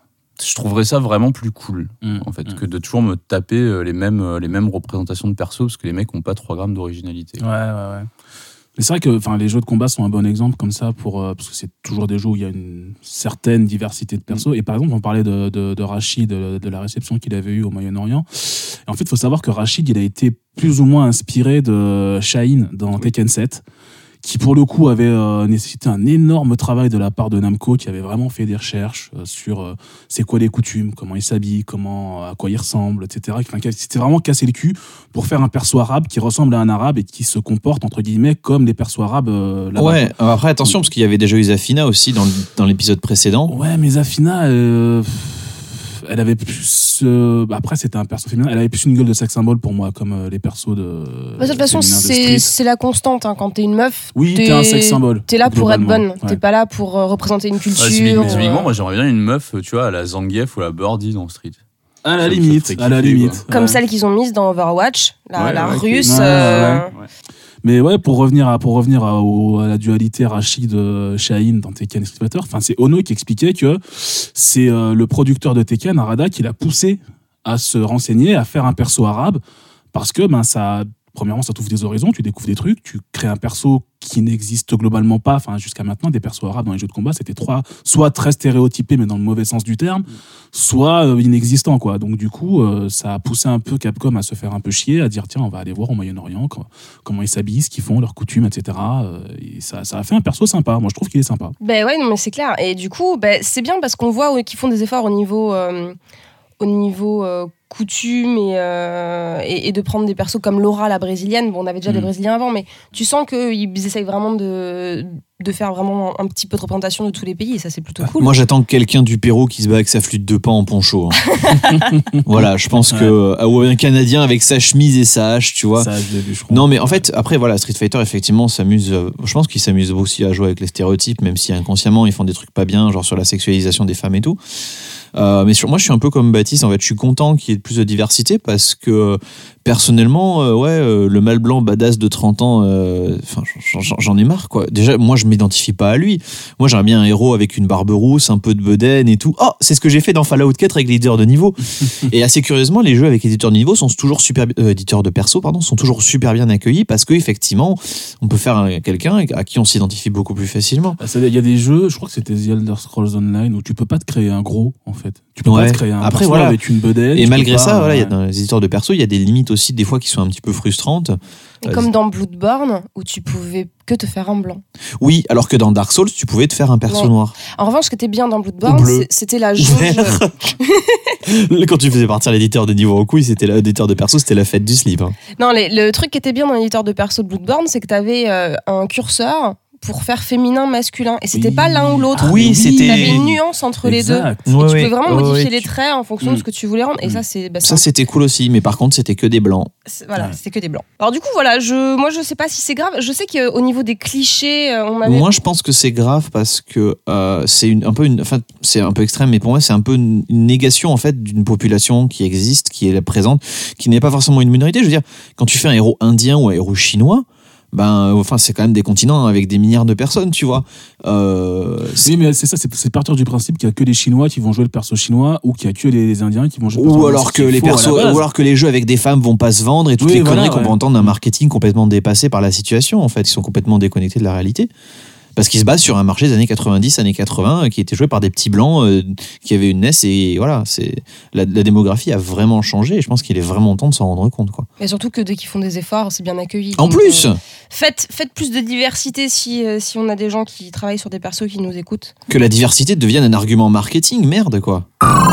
Speaker 2: je trouverais ça vraiment plus cool, mmh, en fait, mmh. que de toujours me taper les mêmes, les mêmes représentations de persos, parce que les mecs n'ont pas trois grammes d'originalité.
Speaker 4: Ouais, ouais, ouais. Mais c'est vrai que les jeux de combat sont un bon exemple comme ça, pour, euh, parce que c'est toujours des jeux où il y a une certaine diversité de persos. Mmh. Et par exemple, on parlait de, de, de Rachid, de, de la réception qu'il avait eue au Moyen-Orient. Et en fait, il faut savoir que Rachid, il a été plus ou moins inspiré de Shaheen dans oui. Tekken sept. Qui pour le coup avait euh, nécessité un énorme travail de la part de Namco, qui avait vraiment fait des recherches euh, sur euh, c'est quoi les coutumes, comment ils s'habillent, comment, à quoi ils ressemblent, et cetera. Enfin, c'était vraiment cassé le cul pour faire un perso arabe qui ressemble à un arabe et qui se comporte entre guillemets comme les persos arabes euh, là-bas.
Speaker 5: Ouais, après attention, parce qu'il y avait déjà eu Zafina aussi dans, dans l'épisode précédent.
Speaker 4: Ouais, mais Zafina... Euh... Elle avait plus. Euh, après, c'était un perso féminin. Elle avait plus une gueule de sex symbole pour moi, comme euh, les persos de.
Speaker 3: De toute façon, c'est, c'est la constante. Hein. Quand t'es une meuf,
Speaker 4: oui,
Speaker 3: t'es,
Speaker 4: t'es un sex symbole.
Speaker 3: T'es là pour être bonne. Ouais. T'es pas là pour euh, représenter une culture.
Speaker 2: Ouais, typiquement, euh... moi, j'aimerais bien une meuf, tu vois, à la Zangief ou la Birdie dans Street.
Speaker 4: À la limite, à la limite.
Speaker 3: Comme ouais. celle qu'ils ont mise dans Overwatch, la,
Speaker 2: ouais,
Speaker 3: la
Speaker 2: ouais,
Speaker 3: russe.
Speaker 4: Ouais,
Speaker 3: euh...
Speaker 4: ouais, ouais. Mais ouais, pour revenir à, pour revenir à, au, à la dualité Rachid euh, Shaheen dans Tekken Street Fighter, enfin, c'est Ono qui expliquait que c'est euh, le producteur de Tekken, Arada, qui l'a poussé à se renseigner, à faire un perso arabe, parce que ben, ça, premièrement, ça t'ouvre des horizons, tu découvres des trucs, tu crées un perso qui n'existe globalement pas, enfin jusqu'à maintenant, des persos arabes dans les jeux de combat, c'était trois, soit très stéréotypés, mais dans le mauvais sens du terme, soit euh, inexistants, quoi. Donc du coup, euh, ça a poussé un peu Capcom à se faire un peu chier, à dire tiens, on va aller voir au Moyen-Orient quand, comment ils s'habillent, ce qu'ils font, leurs coutumes, et cetera. Euh, et ça, ça a fait un perso sympa. Moi, je trouve qu'il est sympa.
Speaker 3: Ben ouais, non, mais c'est clair. Et du coup, ben, c'est bien parce qu'on voit qu'ils font des efforts au niveau, euh, au niveau euh, coutume et, euh, et, et de prendre des persos comme Laura, la brésilienne. Bon, on avait déjà mmh. des Brésiliens avant, mais tu sens qu'ils essayent vraiment de, de faire vraiment un petit peu de représentation de tous les pays et ça, c'est plutôt cool.
Speaker 5: Moi, j'attends quelqu'un du Pérou qui se bat avec sa flûte de pan en poncho. Hein. Voilà, je pense ouais. que ou un Canadien avec sa chemise et sa hache, tu vois.
Speaker 4: Ça, je l'ai vu, je crois.
Speaker 5: Non, mais en fait, après, voilà, Street Fighter, effectivement, s'amuse. Je pense qu'ils s'amusent aussi à jouer avec les stéréotypes, même si inconsciemment, ils font des trucs pas bien, genre sur la sexualisation des femmes et tout. Euh, mais sur moi, je suis un peu comme Baptiste. En fait, je suis content qu'il y ait plus de diversité parce que personnellement, euh, ouais, euh, le mâle blanc badass de trente ans, euh, j'en, j'en ai marre, quoi. Déjà, moi, je m'identifie pas à lui. Moi, j'aimerais bien un héros avec une barbe rousse, un peu de bedaine et tout. Oh, c'est ce que j'ai fait dans Fallout quatre avec l'éditeur de niveau. Et assez curieusement, les jeux avec éditeur de niveau sont toujours super, euh, éditeurs de perso, pardon, sont toujours super bien accueillis parce que effectivement, on peut faire un, quelqu'un à qui on s'identifie beaucoup plus facilement.
Speaker 4: Il y a des jeux, je crois que c'était The Elder Scrolls Online, où tu peux pas te créer un gros, en fait. Tu peux
Speaker 5: ouais.
Speaker 4: pas te créer un
Speaker 5: Après,
Speaker 4: perso
Speaker 5: voilà.
Speaker 4: avec une bedaine.
Speaker 5: Et malgré
Speaker 4: pas,
Speaker 5: ça, voilà,
Speaker 4: ouais.
Speaker 5: y a dans les éditeurs de perso, il y a des limites aussi, des fois, qui sont un petit peu frustrantes.
Speaker 3: Et comme dans Bloodborne, où tu pouvais que te faire un blanc.
Speaker 5: Oui, alors que dans Dark Souls, tu pouvais te faire un perso ouais. noir.
Speaker 3: En revanche, ce qui était bien dans Bloodborne, c'était la jauge.
Speaker 5: Quand tu faisais partir l'éditeur de niveau en couille, c'était l'éditeur de perso, c'était la fête du slip. Hein.
Speaker 3: Non, les, le truc qui était bien dans l'éditeur de perso de Bloodborne, c'est que tu avais euh, un curseur pour faire féminin, masculin. Et c'était
Speaker 4: Oui.
Speaker 3: pas l'un ou l'autre.
Speaker 5: Oui,
Speaker 4: oui.
Speaker 5: c'était.
Speaker 3: T'avais une nuance entre les deux.
Speaker 4: Exact.
Speaker 3: Et
Speaker 5: Ouais,
Speaker 3: tu
Speaker 5: ouais.
Speaker 3: pouvais vraiment
Speaker 5: Ouais,
Speaker 3: modifier
Speaker 5: ouais.
Speaker 3: les traits en fonction de
Speaker 4: Mm.
Speaker 3: ce que tu voulais rendre. Et
Speaker 4: Mm.
Speaker 3: ça, c'est. Bah,
Speaker 5: Ça, c'était cool aussi, mais par contre, c'était que des blancs.
Speaker 3: c'est- voilà,
Speaker 4: Ouais.
Speaker 3: c'était que des blancs. Alors, du coup, voilà, je, moi, je sais pas si c'est grave. Je sais qu'au niveau des clichés, euh, on m'avait.
Speaker 5: Moi, je pense que c'est grave parce que euh, c'est une, un peu une, enfin, c'est un peu extrême, mais pour moi, c'est un peu une, une négation en fait d'une population qui existe, qui est là présente, qui n'est pas forcément une minorité. Je veux dire, quand tu fais un héros indien ou un héros chinois, ben, enfin, c'est quand même des continents avec des milliards de personnes, tu vois. Euh, c'est-
Speaker 4: Oui, mais c'est ça, c'est c'est partir du principe qu'il y a que les Chinois qui vont jouer le perso chinois ou qu'il y a que les Indiens qui vont jouer le perso
Speaker 5: Ou
Speaker 4: indien.
Speaker 5: alors
Speaker 4: C'est
Speaker 5: que
Speaker 4: ce qu'il
Speaker 5: les
Speaker 4: faut à la
Speaker 5: persos,
Speaker 4: base.
Speaker 5: ou alors que les jeux avec des femmes vont pas se vendre et toutes
Speaker 4: Oui,
Speaker 5: les
Speaker 4: voilà,
Speaker 5: conneries qu'on
Speaker 4: ouais.
Speaker 5: peut entendre d'un marketing complètement dépassé par la situation. En fait, ils sont complètement déconnectés de la réalité. Parce qu'ils se basent sur un marché des années quatre-vingt-dix, années quatre-vingts, euh, qui était joué par des petits blancs euh, qui avaient une N E S. Et voilà, c'est la, la démographie a vraiment changé. Et je pense qu'il est vraiment temps de s'en rendre compte, quoi.
Speaker 3: Et surtout que dès qu'ils font des efforts, c'est bien accueilli.
Speaker 5: En
Speaker 3: Donc,
Speaker 5: plus,
Speaker 3: euh, faites, faites plus de diversité si, euh, si on a des gens qui travaillent sur des persos qui nous écoutent.
Speaker 5: que la diversité devienne un argument marketing, merde, quoi.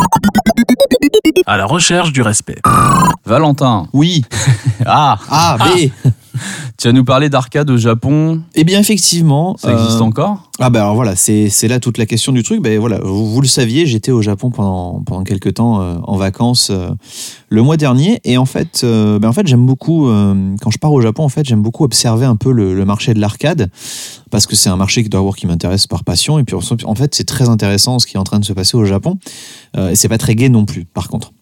Speaker 4: À la recherche du respect.
Speaker 2: Valentin.
Speaker 5: Oui.
Speaker 2: Ah,
Speaker 5: Ah, B.
Speaker 2: tu vas nous parler d'arcade au Japon.
Speaker 5: Eh bien, effectivement.
Speaker 2: Ça existe
Speaker 5: euh,
Speaker 2: encore?
Speaker 5: Ah ben alors voilà, c'est c'est là toute la question du truc. Ben voilà, vous, vous le saviez, j'étais au Japon pendant pendant quelques temps euh, en vacances euh, le mois dernier et en fait euh, ben en fait j'aime beaucoup euh, quand je pars au Japon en fait j'aime beaucoup observer un peu le, le marché de l'arcade parce que c'est un marché qui doit avoir qui m'intéresse par passion et puis en fait c'est très intéressant ce qui est en train de se passer au Japon euh, et c'est pas très gai non plus par contre.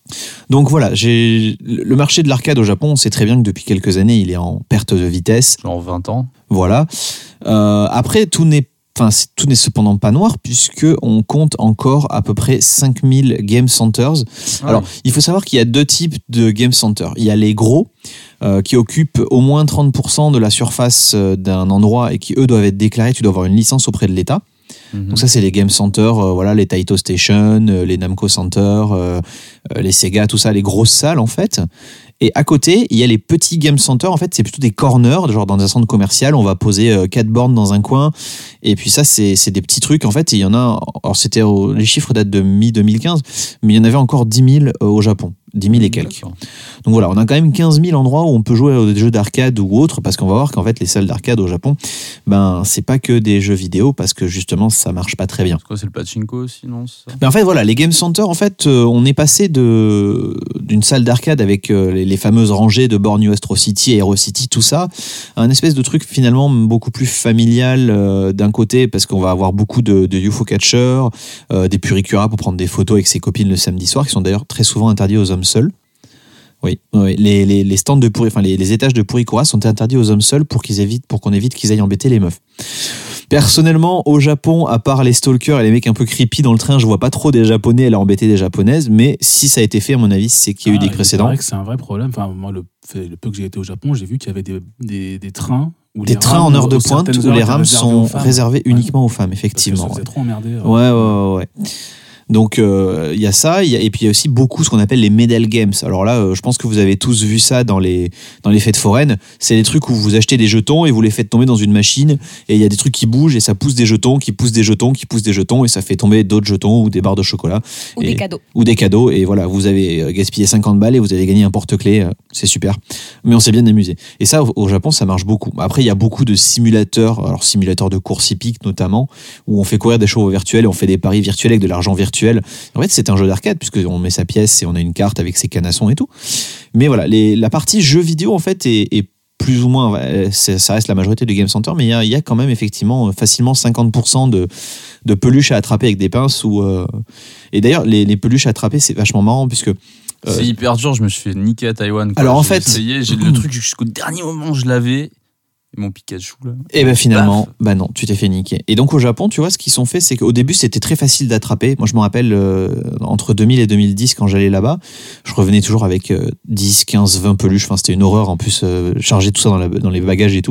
Speaker 5: Donc voilà, j'ai le marché de l'arcade au Japon, on sait très bien que depuis quelques années, il est en perte de vitesse.
Speaker 2: Genre vingt ans.
Speaker 5: Voilà. Euh, après, tout n'est Enfin, c'est- tout n'est cependant pas noir puisque on compte encore à peu près cinq mille game centers. Alors, il faut savoir qu'il y a deux types de game centers. Il y a les gros euh, qui occupent au moins trente pour cent de la surface euh, d'un endroit et qui eux doivent être déclarés. Tu dois avoir une licence auprès de l'État.
Speaker 2: Mhm.
Speaker 5: Donc ça, c'est les game centers, euh, voilà, les Taito Station, euh, les Namco Center, euh, euh, les Sega, tout ça, les grosses salles en fait. Et à côté, il y a les petits game centers. En fait, c'est plutôt des corners, genre dans un centre commercial, on va poser euh, quatre bornes dans un coin. Et puis ça, c'est c'est des petits trucs. En fait, il y en a. Alors, c'était au- les chiffres datent de mi deux mille quinze, mais il y en avait encore dix mille euh, au Japon, dix mille et quelques.
Speaker 2: D'accord.
Speaker 5: Donc voilà, on a quand même quinze mille endroits où on peut jouer à des jeux d'arcade ou autres, parce qu'on va voir qu'en fait, les salles d'arcade au Japon, ben, c'est pas que des jeux vidéo, parce que justement, ça marche pas très bien.
Speaker 2: C'est quoi, c'est le pachinko aussi, non? c'est ça
Speaker 5: Ben en fait, voilà, les game centers, en fait, euh, on est passé de d'une salle d'arcade avec euh, les, les fameuses rangées de Borneo Astro City, Aero City, tout ça, à un espèce de truc finalement beaucoup plus familial euh, d'un côté, parce qu'on va avoir beaucoup de, de U F O catchers, euh, des purikura pour prendre des photos avec ses copines le samedi soir, qui sont d'ailleurs très souvent interdits aux hommes seuls. Oui, oui. Les, les, les stands de puri, enfin les, les étages de purikura sont interdits aux hommes seuls pour qu'ils évitent, pour qu'on évite qu'ils aillent embêter les meufs. Personnellement, au Japon, à part les stalkers et les mecs un peu creepy dans le train, je vois pas trop des Japonais aller embêter des Japonaises, mais si ça a été fait, à mon avis, c'est qu'il y a eu
Speaker 4: Ah,
Speaker 5: des précédents.
Speaker 4: C'est vrai que c'est un vrai problème. Enfin, moi, le, fait- le peu que j'ai été au Japon, j'ai vu qu'il y avait des, des, des trains. Où
Speaker 5: Des
Speaker 4: les
Speaker 5: trains
Speaker 4: rames,
Speaker 5: en heure de
Speaker 4: aux
Speaker 5: pointe
Speaker 4: certaines
Speaker 5: où
Speaker 4: heures,
Speaker 5: les
Speaker 4: étaient
Speaker 5: rames
Speaker 4: réservées
Speaker 5: sont
Speaker 4: aux femmes.
Speaker 5: réservées
Speaker 4: Ouais.
Speaker 5: uniquement aux femmes,
Speaker 4: Parce que
Speaker 5: effectivement.
Speaker 4: ça faisait
Speaker 5: ouais.
Speaker 4: trop emmerder. euh.
Speaker 5: Ouais, ouais, ouais, ouais. Donc, euh, il y a ça, il y a- et puis il y a aussi beaucoup ce qu'on appelle les medal games. Alors là, euh, je pense que vous avez tous vu ça dans les, dans les fêtes foraines. C'est des trucs où vous achetez des jetons et vous les faites tomber dans une machine, et il y a des trucs qui bougent, et ça pousse des jetons, qui poussent des jetons, qui poussent des jetons, et ça fait tomber d'autres jetons ou des barres de chocolat.
Speaker 3: Ou
Speaker 5: Et-
Speaker 3: des cadeaux.
Speaker 5: Ou des cadeaux, et voilà, vous avez euh, gaspillé cinquante balles et vous avez gagné un porte-clés, euh, c'est super. Mais on s'est bien amusé. Et ça, au, au Japon, ça marche beaucoup. Après, il y a beaucoup de simulateurs, alors simulateurs de course hippique notamment, où on fait courir des chevaux virtuels et on fait des paris virtuels avec de l'argent virtuel. En fait, c'est un jeu d'arcade, puisqu'on met sa pièce et on a une carte avec ses canassons et tout. Mais voilà, les, la partie jeux vidéo, en fait, est, est plus ou moins, euh, c'est- ça reste la majorité du Game Center, mais il y a, il y a quand même effectivement facilement cinquante pour cent de, de peluches à attraper avec des pinces. Ou, euh, et d'ailleurs, les, les peluches à attraper, c'est vachement marrant, puisque Euh,
Speaker 2: C'est hyper dur, je me suis fait niquer à Taïwan. quoi.
Speaker 5: Alors, en
Speaker 2: J'ai
Speaker 5: fait-
Speaker 2: essayé, j'ai le truc jusqu'au dernier moment, je l'avais. Et mon Pikachu là.
Speaker 5: Et ben finalement, bah non, tu t'es fait niquer. Et donc au Japon, tu vois, ce qu'ils sont fait, c'est qu'au début, c'était très facile d'attraper. Moi, je me rappelle, euh, entre deux mille et deux mille dix, quand j'allais là-bas, je revenais toujours avec euh, dix, quinze, vingt peluches. Enfin, c'était une horreur, en plus, euh, charger tout ça dans, la- dans les bagages et tout.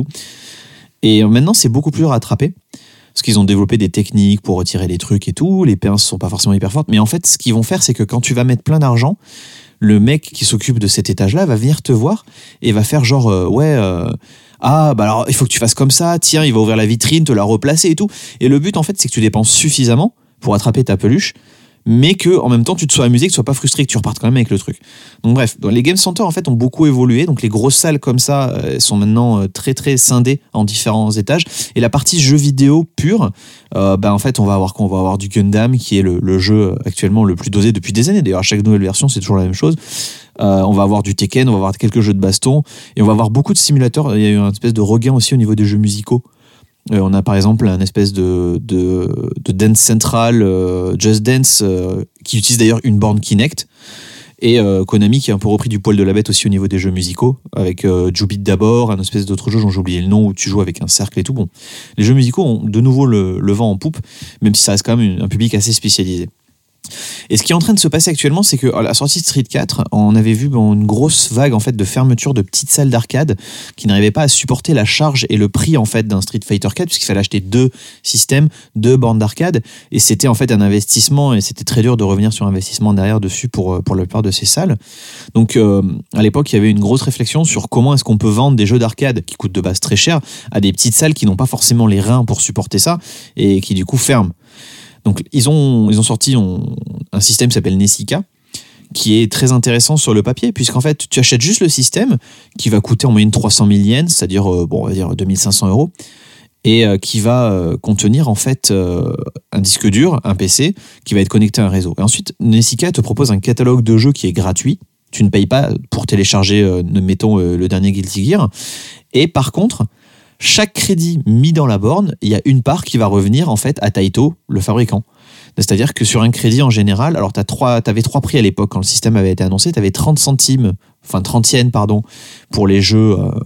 Speaker 5: Et euh, maintenant, c'est beaucoup plus dur à attraper. Parce qu'ils ont développé des techniques pour retirer les trucs et tout. Les pinces sont pas forcément hyper fortes. Mais en fait, ce qu'ils vont faire, c'est que quand tu vas mettre plein d'argent, le mec qui s'occupe de cet étage-là va venir te voir et va faire genre, euh, ouais, euh, ah, bah alors il faut que tu fasses comme ça, tiens, il va ouvrir la vitrine, te la replacer et tout. Et le but, en fait, c'est que tu dépenses suffisamment pour attraper ta peluche, mais que en même temps tu te sois amusé, que tu sois pas frustré, que tu repartes quand même avec le truc. Donc bref, les game centers en fait ont beaucoup évolué, donc les grosses salles comme ça euh, sont maintenant euh, très très scindées en différents étages, et la partie jeux vidéo pure, euh, bah en fait on va avoir qu'on va avoir du Gundam qui est le, le jeu actuellement le plus dosé depuis des années. D'ailleurs à chaque nouvelle version c'est toujours la même chose. Euh, on va avoir du Tekken, on va avoir quelques jeux de baston, et on va avoir beaucoup de simulateurs. Il y a eu une espèce de regain aussi au niveau des jeux musicaux. Euh, on a par exemple un espèce de, de, de Dance Central, euh, Just Dance, euh, qui utilise d'ailleurs une borne Kinect. Et euh, Konami qui a un peu repris du poil de la bête aussi au niveau des jeux musicaux, avec euh, Jubit d'abord, un espèce d'autre jeu dont j'ai oublié le nom, où tu joues avec un cercle et tout. Bon, les jeux musicaux ont de nouveau le, le vent en poupe, même si ça reste quand même une, un public assez spécialisé. Et ce qui est en train de se passer actuellement, c'est qu'à la sortie de Street quatre, on avait vu bon, une grosse vague en fait de fermeture de petites salles d'arcade qui n'arrivaient pas à supporter la charge et le prix en fait d'un Street Fighter quatre, puisqu'il fallait acheter deux systèmes, deux bornes d'arcade, et c'était en fait un investissement, et c'était très dur de revenir sur investissement derrière dessus pour pour la plupart de ces salles. Donc euh, à l'époque, il y avait une grosse réflexion sur comment est-ce qu'on peut vendre des jeux d'arcade qui coûtent de base très cher à des petites salles qui n'ont pas forcément les reins pour supporter ça et qui du coup ferment. Donc ils ont, ils ont sorti on, un système qui s'appelle Nessica, qui est très intéressant sur le papier, puisqu'en fait tu achètes juste le système qui va coûter en moyenne trois cent mille yens, c'est-à-dire, euh, bon, on va dire deux mille cinq cents euros, et euh, qui va euh, contenir en fait euh, un disque dur, un P C, qui va être connecté à un réseau. Et ensuite Nessica te propose un catalogue de jeux qui est gratuit. Tu ne payes pas pour télécharger, euh, mettons, euh, le dernier Guilty Gear. Et par contre, chaque crédit mis dans la borne, il y a une part qui va revenir en fait à Taito, le fabricant. C'est-à-dire que sur un crédit en général, alors tu avais trois prix à l'époque quand le système avait été annoncé, tu avais trente centimes, enfin trente yens pardon, pour les jeux euh,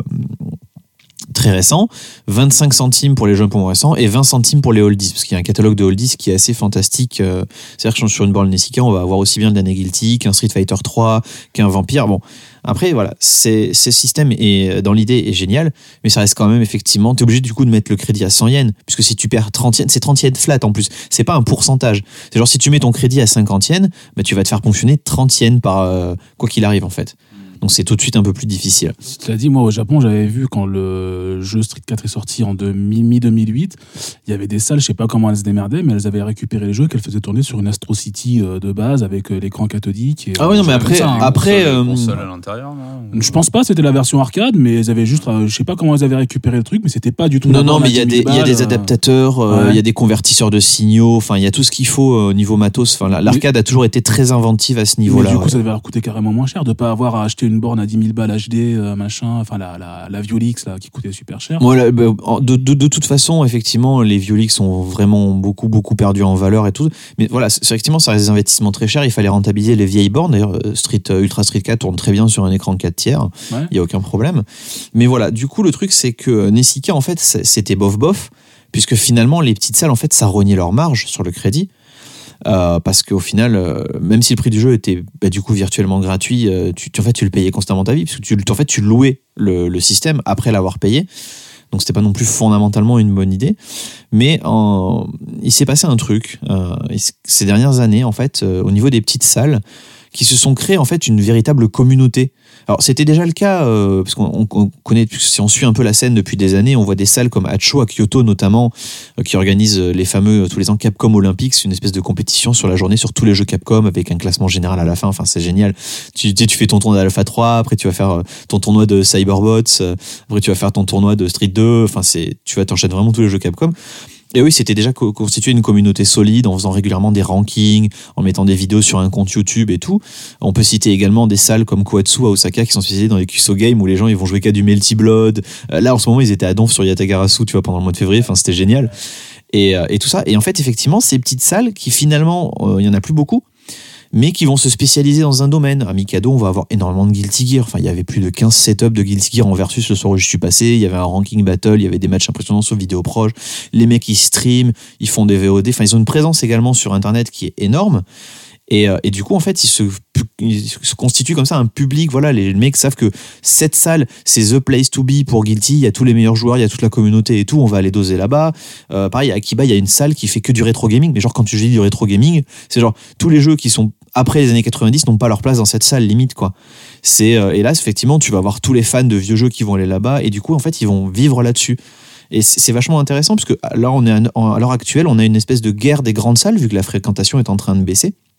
Speaker 5: très récents, vingt-cinq centimes pour les jeux un peu moins récents et vingt centimes pour les oldies, parce qu'il y a un catalogue de oldies qui est assez fantastique. Euh, c'est-à-dire que sur une borne Nessica, on va avoir aussi bien le dernier Guilty qu'un Street Fighter trois, qu'un Vampire. Bon, après voilà, c'est, ce système est, dans l'idée est génial, mais ça reste quand même effectivement, tu es obligé du coup de mettre le crédit à cent yens, puisque si tu perds trente yens, c'est trente yens flat en plus, c'est pas un pourcentage. C'est genre si tu mets ton crédit à cinquante yens, bah, tu vas te faire ponctionner trente yens par euh, quoi qu'il arrive en fait. Donc c'est tout de suite un peu plus difficile.
Speaker 4: Tu l'as dit, moi au Japon, j'avais vu quand le jeu Street quatre est sorti en mi deux mille huit, il y avait des salles, je sais pas comment elles se démerdaient, mais elles avaient récupéré les jeux qu'elles faisaient tourner sur une Astro City de base avec l'écran cathodique. Et
Speaker 5: ah oui, non, mais après,
Speaker 4: ça, hein.
Speaker 5: après
Speaker 2: console,
Speaker 5: euh,
Speaker 2: console à l'intérieur, non
Speaker 4: je pense pas, c'était la version arcade, mais elles avaient juste, je sais pas comment elles avaient récupéré le truc, mais c'était pas du tout.
Speaker 5: Non, non, mais il y a des, il y a des adaptateurs, il euh, ouais. y a des convertisseurs de signaux, enfin il y a tout ce qu'il faut au niveau matos. Enfin l'arcade mais, a toujours été très inventive à ce niveau-là.
Speaker 4: Mais du coup,
Speaker 5: ouais.
Speaker 4: ça devait leur coûter carrément moins cher de pas avoir à acheter une borne à dix mille balles H D, euh, machin, enfin la, la, la Violix là, qui coûtait super cher.
Speaker 5: Voilà, bah, de, de, de toute façon, effectivement, les Violix ont vraiment beaucoup, beaucoup perdu en valeur et tout. Mais voilà, c'est, effectivement, ça reste des investissements très chers. Il fallait rentabiliser les vieilles bornes. D'ailleurs, Street, Ultra Street quatre tourne très bien sur un écran quatre tiers. Il ouais. n'y a aucun problème. Mais voilà, du coup, le truc, c'est que Nessica, en fait, c'était bof-bof, puisque finalement, les petites salles, en fait, ça rognait leur marge sur le crédit. Euh, parce qu'au final, euh, même si le prix du jeu était bah, du coup virtuellement gratuit, euh, tu, tu, en fait, tu le payais constamment ta vie, parce que tu, en fait, tu louais le, le système après l'avoir payé. Donc c'était pas non plus fondamentalement une bonne idée. Mais en, il s'est passé un truc euh, ces dernières années, en fait, euh, au niveau des petites salles, qui se sont créées en fait une véritable communauté. Alors c'était déjà le cas, euh, parce qu'on on connaît, si on suit un peu la scène depuis des années, on voit des salles comme Hacho à Kyoto notamment, euh, qui organisent les fameux, tous les ans, Capcom Olympics, une espèce de compétition sur la journée sur tous les jeux Capcom avec un classement général à la fin. Enfin c'est génial. Tu, tu, tu fais ton tournoi d'Alpha trois, après tu vas faire ton tournoi de Cyberbots, euh, après tu vas faire ton tournoi de Street deux, enfin c'est, tu vas t'enchaîner vraiment tous les jeux Capcom. Et oui, c'était déjà co- constitué une communauté solide en faisant régulièrement des rankings, en mettant des vidéos sur un compte YouTube et tout. On peut citer également des salles comme Koatsu à Osaka qui sont spécialisées dans les Kuso Games où les gens ils vont jouer qu'à du Melty Blood. Euh, là, en ce moment, ils étaient à Donf sur Yatagarasu, tu vois, pendant le mois de février. Enfin, c'était génial. Et, euh, et tout ça. Et en fait, effectivement, ces petites salles qui finalement, il euh, y en a plus beaucoup, mais qui vont se spécialiser dans un domaine. À Mikado, on va avoir énormément de Guilty Gear. Enfin, il y avait plus de quinze setups de Guilty Gear en versus le soir où je suis passé. Il y avait un ranking battle, il y avait des matchs impressionnants sur vidéo proche. Les mecs, ils streament, ils font des V O D. Enfin, ils ont une présence également sur Internet qui est énorme. Et, euh, et du coup, en fait, ils se, ils se constituent comme ça un public. Voilà, les mecs savent que cette salle, c'est the place to be pour Guilty. Il y a tous les meilleurs joueurs, il y a toute la communauté et tout. On va aller doser là-bas. Euh, pareil, à Akiba, il y a une salle qui fait que du rétro gaming. Mais genre, quand tu dis du rétro gaming, c'est genre tous les jeux qui sont après les années quatre-vingt-dix n'ont pas leur place dans cette salle limite quoi. C'est euh, et là effectivement tu vas avoir tous les fans de vieux jeux qui vont aller là-bas et du coup en fait ils vont vivre là-dessus. Et c'est, c'est vachement intéressant parce que là on est à, à l'heure actuelle on a une espèce de guerre des grandes salles vu que la fréquentation est en train de baisser.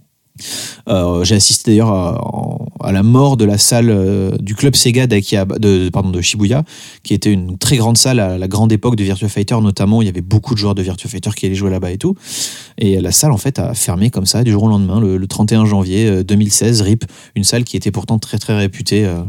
Speaker 5: Euh, j'ai assisté d'ailleurs à, à la mort de la salle euh, du club Sega d'Akihabara, de, pardon, de Shibuya, qui était une très grande salle à la grande époque de Virtua Fighter, notamment. Il y avait beaucoup de joueurs de Virtua Fighter qui allaient jouer là-bas et tout. Et la salle, en fait, a fermé comme ça, du jour au lendemain, le, le trente et un janvier deux mille seize, R I P, une salle qui était pourtant très très réputée. Euh,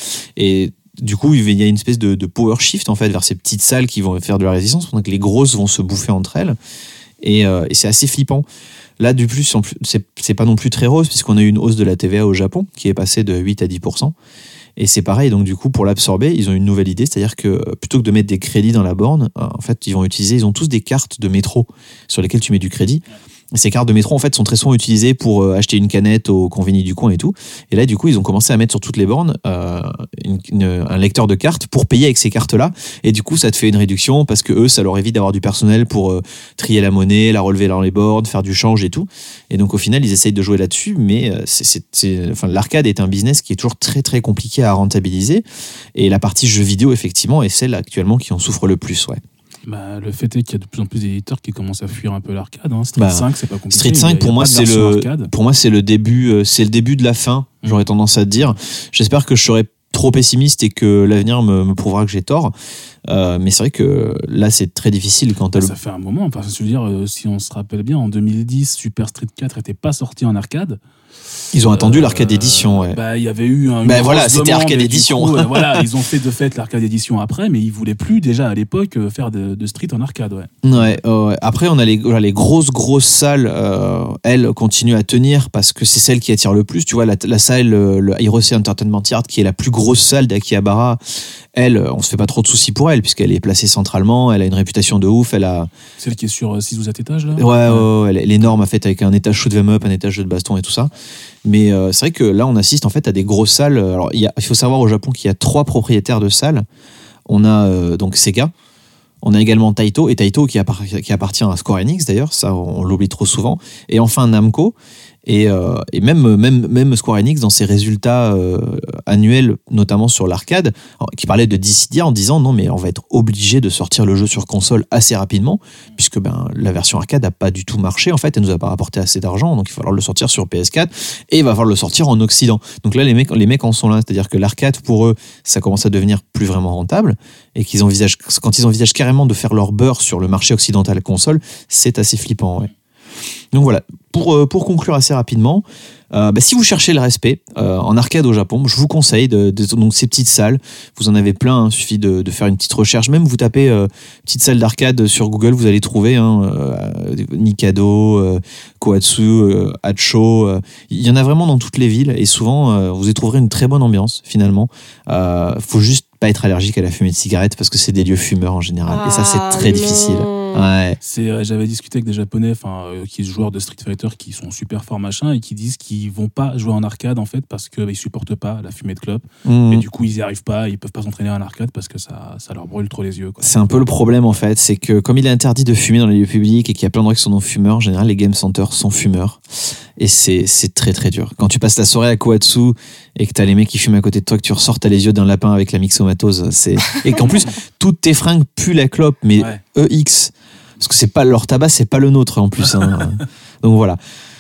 Speaker 5: et du coup, il y a une espèce de, de power shift, en fait, vers ces petites salles qui vont faire de la résistance, pendant que les grosses vont se bouffer entre elles. Et, euh, et c'est assez flippant. Là, du plus, en plus c'est, c'est pas non plus très rose, puisqu'on a eu une hausse de la T V A au Japon, qui est passée de huit à dix pour cent. Et c'est pareil, donc du coup, pour l'absorber, ils ont une nouvelle idée, c'est-à-dire que plutôt que de mettre des crédits dans la borne, en fait, ils vont utiliser, ils ont tous des cartes de métro sur lesquelles tu mets du crédit. Et ces cartes de métro, en fait, sont très souvent utilisées pour euh, acheter une canette au conveni du coin et tout. Et là, du coup, ils ont commencé à mettre sur toutes les bornes euh, une, une, un lecteur de cartes pour payer avec ces cartes-là. Et du coup, ça te fait une réduction parce que eux, ça leur évite d'avoir du personnel pour euh, trier la monnaie, la relever dans les bornes, faire du change et tout. Et donc, au final, ils essayent de jouer là-dessus, mais euh, c'est, c'est, c'est, enfin, l'arcade est un business qui est toujours très, très compliqué à rentabiliser. Et la partie jeux vidéo, effectivement, est celle actuellement qui en souffre le plus, ouais.
Speaker 4: Bah, le fait est qu'il y a de plus en plus d'éditeurs qui commencent à fuir un peu l'arcade. Hein. Street
Speaker 5: bah,
Speaker 4: cinq, c'est pas compliqué.
Speaker 5: Street cinq, pour moi, c'est le, pour moi, c'est le début, euh, c'est le début de la fin. Mmh. J'aurais tendance à te dire. J'espère que je serai trop pessimiste et que l'avenir me, me prouvera que j'ai tort. Euh, mais c'est vrai que là, c'est très difficile quand t'as
Speaker 4: ça
Speaker 5: le...
Speaker 4: fait un moment. Enfin, je veux dire, euh, si on se rappelle bien, en deux mille dix, Super Street quatre n'était pas sorti en arcade.
Speaker 5: Ils ont attendu
Speaker 4: euh,
Speaker 5: l'arcade édition, ouais.
Speaker 4: Bah, il y avait eu un.
Speaker 5: Bah voilà, c'était arcade édition.
Speaker 4: Coup, euh, voilà, ils ont fait de fait l'arcade édition après, mais ils voulaient plus déjà à l'époque faire de, de Street en arcade, ouais.
Speaker 5: Ouais, ouais. Après, on a les, voilà, les grosses grosses salles. Euh, elles continuent à tenir parce que c'est celle qui attire le plus. Tu vois, la, la salle, le, le Hirose Entertainment Yard, qui est la plus grosse salle d'Akihabara. Elle, on se fait pas trop de soucis pour elle puisqu'elle est placée centralement. Elle a une réputation de ouf. Elle a.
Speaker 4: Celle qui est sur six ou sept étages là.
Speaker 5: Ouais, ouais, ouais, elle est énorme, en fait, avec un étage shoot 'em up, un étage jeu de baston et tout ça. Mais euh, c'est vrai que là, on assiste en fait à des grosses salles. Alors, il, y a, il faut savoir au Japon qu'il y a trois propriétaires de salles. On a euh, donc Sega, on a également Taito, et Taito qui, appart- qui appartient à Square Enix d'ailleurs, ça on l'oublie trop souvent. Et enfin Namco. Et, euh, et même, même, même Square Enix, dans ses résultats euh, annuels, notamment sur l'arcade, qui parlait de Dissidia en disant non, mais on va être obligé de sortir le jeu sur console assez rapidement, puisque ben, la version arcade n'a pas du tout marché, en fait, elle nous a pas rapporté assez d'argent, donc il va falloir le sortir sur P S quatre et il va falloir le sortir en Occident. Donc là, les mecs, les mecs en sont là, c'est-à-dire que l'arcade, pour eux, ça commence à devenir plus vraiment rentable, et qu'ils envisagent, quand ils envisagent carrément de faire leur beurre sur le marché occidental console, c'est assez flippant, ouais. Donc voilà, pour, euh, pour conclure assez rapidement, euh, bah, si vous cherchez le respect euh, en arcade au Japon, je vous conseille de, de, donc ces petites salles. Vous en avez plein, il hein, suffit de, de faire une petite recherche. Même vous tapez euh, petite salle d'arcade sur Google, vous allez trouver hein, euh, Mikado, euh, Kohatsu, euh, Hacho. Euh, il y en a vraiment dans toutes les villes et souvent euh, vous y trouverez une très bonne ambiance finalement. Il euh, faut juste pas être allergique à la fumée de cigarette parce que c'est des lieux fumeurs en général.
Speaker 3: Ah,
Speaker 5: et ça, c'est très
Speaker 3: non.
Speaker 5: difficile. Ouais.
Speaker 4: C'est, euh, j'avais discuté avec des Japonais euh, qui sont joueurs de Street Fighter qui sont super forts machin et qui disent qu'ils vont pas jouer en arcade en fait parce qu'ils bah, supportent pas la fumée de clope
Speaker 5: Mmh.
Speaker 4: et du coup ils y arrivent pas, ils peuvent pas s'entraîner en arcade parce que ça, ça leur brûle trop les yeux, quoi.
Speaker 5: C'est un peu le problème en fait, c'est que comme il est interdit de fumer dans les lieux publics et qu'il y a plein d'endroits qui sont non fumeurs, en général les game centers sont fumeurs et c'est, c'est très très dur. Quand tu passes la soirée à Kohatsu et que t'as les mecs qui fument à côté de toi, que tu ressors, t'as les yeux d'un lapin avec la myxomatose, c'est... et qu'en plus toutes tes fringues puent la clope, mais
Speaker 4: Ouais.
Speaker 5: E X, parce que c'est pas leur tabac, c'est pas le nôtre en plus. Hein. Donc voilà.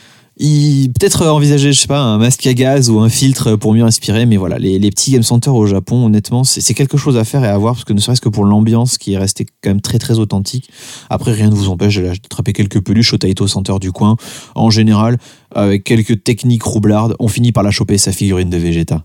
Speaker 5: Il, peut-être envisager, je sais pas, un masque à gaz ou un filtre pour mieux respirer, mais voilà, les, les petits game centers au Japon, honnêtement, c'est, c'est quelque chose à faire et à voir, parce que ne serait-ce que pour l'ambiance qui est restée quand même très très authentique. Après, rien ne vous empêche d'attraper quelques peluches au Taito Center du coin. En général, avec quelques techniques roublardes, on finit par la choper sa figurine de Vegeta.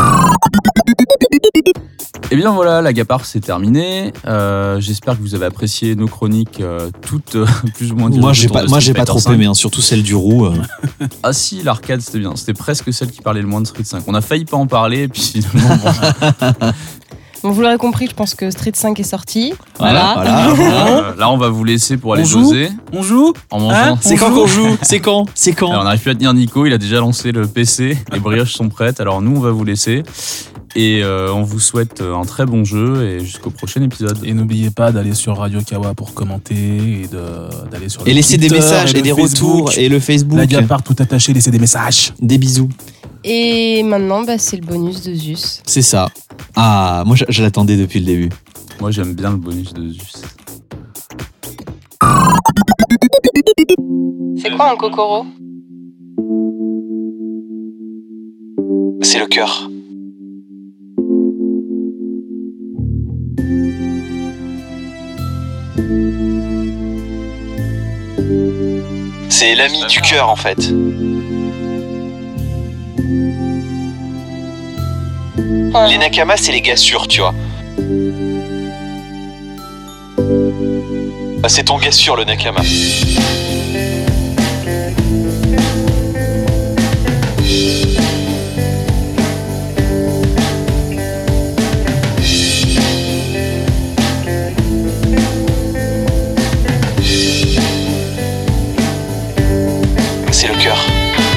Speaker 2: Et bien voilà, la Gapar c'est terminé. Euh, j'espère que vous avez apprécié nos chroniques euh, toutes euh, plus ou moins.
Speaker 5: Moi j'ai pas, moi j'ai pas trop aimé, hein, surtout celle du roux. Euh.
Speaker 2: Ah si, l'arcade c'était bien. C'était presque celle qui parlait le moins de Street cinq. On a failli pas en parler, et puis finalement. Bon.
Speaker 3: Bon, vous l'aurez compris, je pense que Street cinq est sorti.
Speaker 5: Voilà.
Speaker 3: Voilà.
Speaker 5: voilà.
Speaker 2: Euh, là, on va vous laisser pour aller
Speaker 4: On joue
Speaker 2: doser.
Speaker 4: On joue
Speaker 2: En mangeant.
Speaker 4: Hein
Speaker 5: C'est
Speaker 4: On
Speaker 5: quand
Speaker 4: joue
Speaker 5: qu'on joue C'est quand C'est quand
Speaker 2: Alors, on n'arrive plus à tenir Nico, il a déjà lancé le P C, les brioches sont prêtes, alors nous on va vous laisser. Et euh, on vous souhaite un très bon jeu et jusqu'au prochain épisode.
Speaker 4: Et n'oubliez pas d'aller sur Radio Kawa pour commenter et de, d'aller sur le
Speaker 5: Et laisser des
Speaker 4: Twitter
Speaker 5: messages et,
Speaker 4: le
Speaker 5: des
Speaker 4: Facebook.
Speaker 5: retours et le Facebook.
Speaker 4: La Gapar tout attaché, laissez des messages.
Speaker 5: Des bisous.
Speaker 3: Et maintenant, bah, c'est le bonus de Zeus.
Speaker 5: C'est ça. Ah, moi je, je l'attendais depuis le début.
Speaker 2: Moi j'aime bien le bonus de Zeus.
Speaker 3: C'est quoi un kokoro ?
Speaker 5: C'est le cœur. C'est l'ami du cœur en fait.
Speaker 3: Ouais.
Speaker 5: Les Nakamas, c'est les gars sûrs, tu vois. Bah, c'est ton gars sûr, le Nakama. C'est le cœur.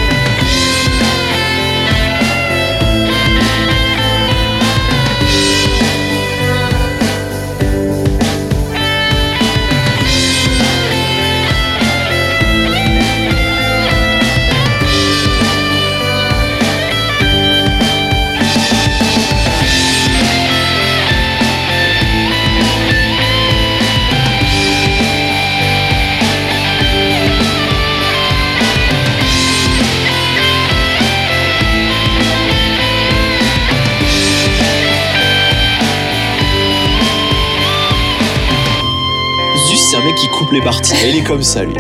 Speaker 5: C'est un mec qui coupe les parties. Il est comme ça, lui.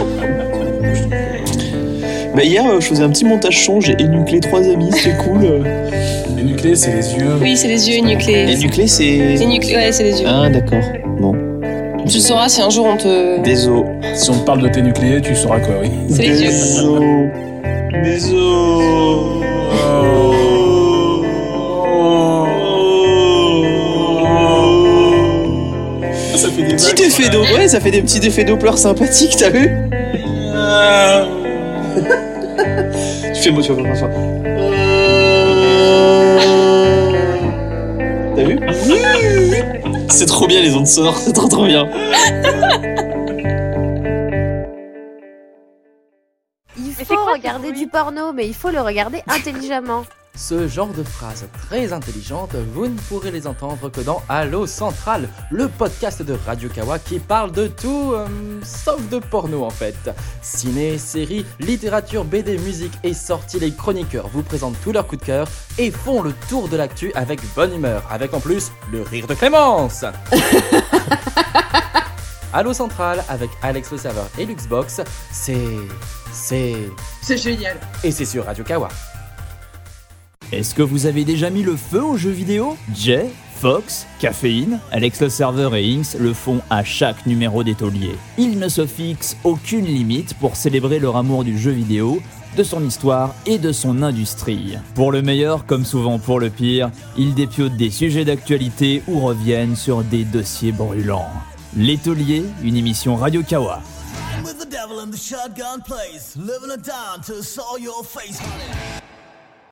Speaker 5: Bah hier, je faisais un petit montage son, j'ai énuclé trois amis, c'était cool.
Speaker 4: Énuclé, c'est les yeux.
Speaker 3: Oui, c'est les yeux énuclés.
Speaker 5: Énuclé, c'est...
Speaker 3: Énuclé, ouais, c'est les yeux.
Speaker 5: Ah, d'accord. Bon.
Speaker 3: Tu le sauras si un jour on te...
Speaker 5: Désolé.
Speaker 4: Si on te parle de ténuclé, tu sauras quoi, oui.
Speaker 3: C'est les yeux.
Speaker 5: Désolé. Désolé.
Speaker 4: Ça fait des
Speaker 5: Petit effet d'eau, ouais, ça fait des petits effets Doppler sympathiques, t'as vu? Tu fais moi, tu vas faire ça. T'as vu? C'est trop bien les ondes sonores, c'est trop trop bien.
Speaker 6: Il faut regarder du porno, mais il faut le regarder intelligemment.
Speaker 1: Ce genre de phrases très intelligentes, vous ne pourrez les entendre que dans Allo Central, le podcast de Radio Kawa qui parle de tout, euh, sauf de porno en fait. Ciné, séries, littérature, B D, musique et sorties, les chroniqueurs vous présentent tous leurs coups de cœur et font le tour de l'actu avec bonne humeur, avec en plus le rire de Clémence. Allo Central avec Alex le serveur et Luxbox, c'est... c'est...
Speaker 7: C'est génial.
Speaker 1: Et c'est sur Radio Kawa.
Speaker 8: Est-ce que vous avez déjà mis le feu aux jeux vidéo? Jay, Fox, Caféine, Alex le serveur et Inks le font à chaque numéro des tauliers. Ils ne se fixent aucune limite pour célébrer leur amour du jeu vidéo, de son histoire et de son industrie. Pour le meilleur comme souvent pour le pire, ils dépiotent des sujets d'actualité ou reviennent sur des dossiers brûlants. Les Tauliers, une émission Radio Kawa.
Speaker 9: With the devil and the shotgun plays, living it down to saw your face.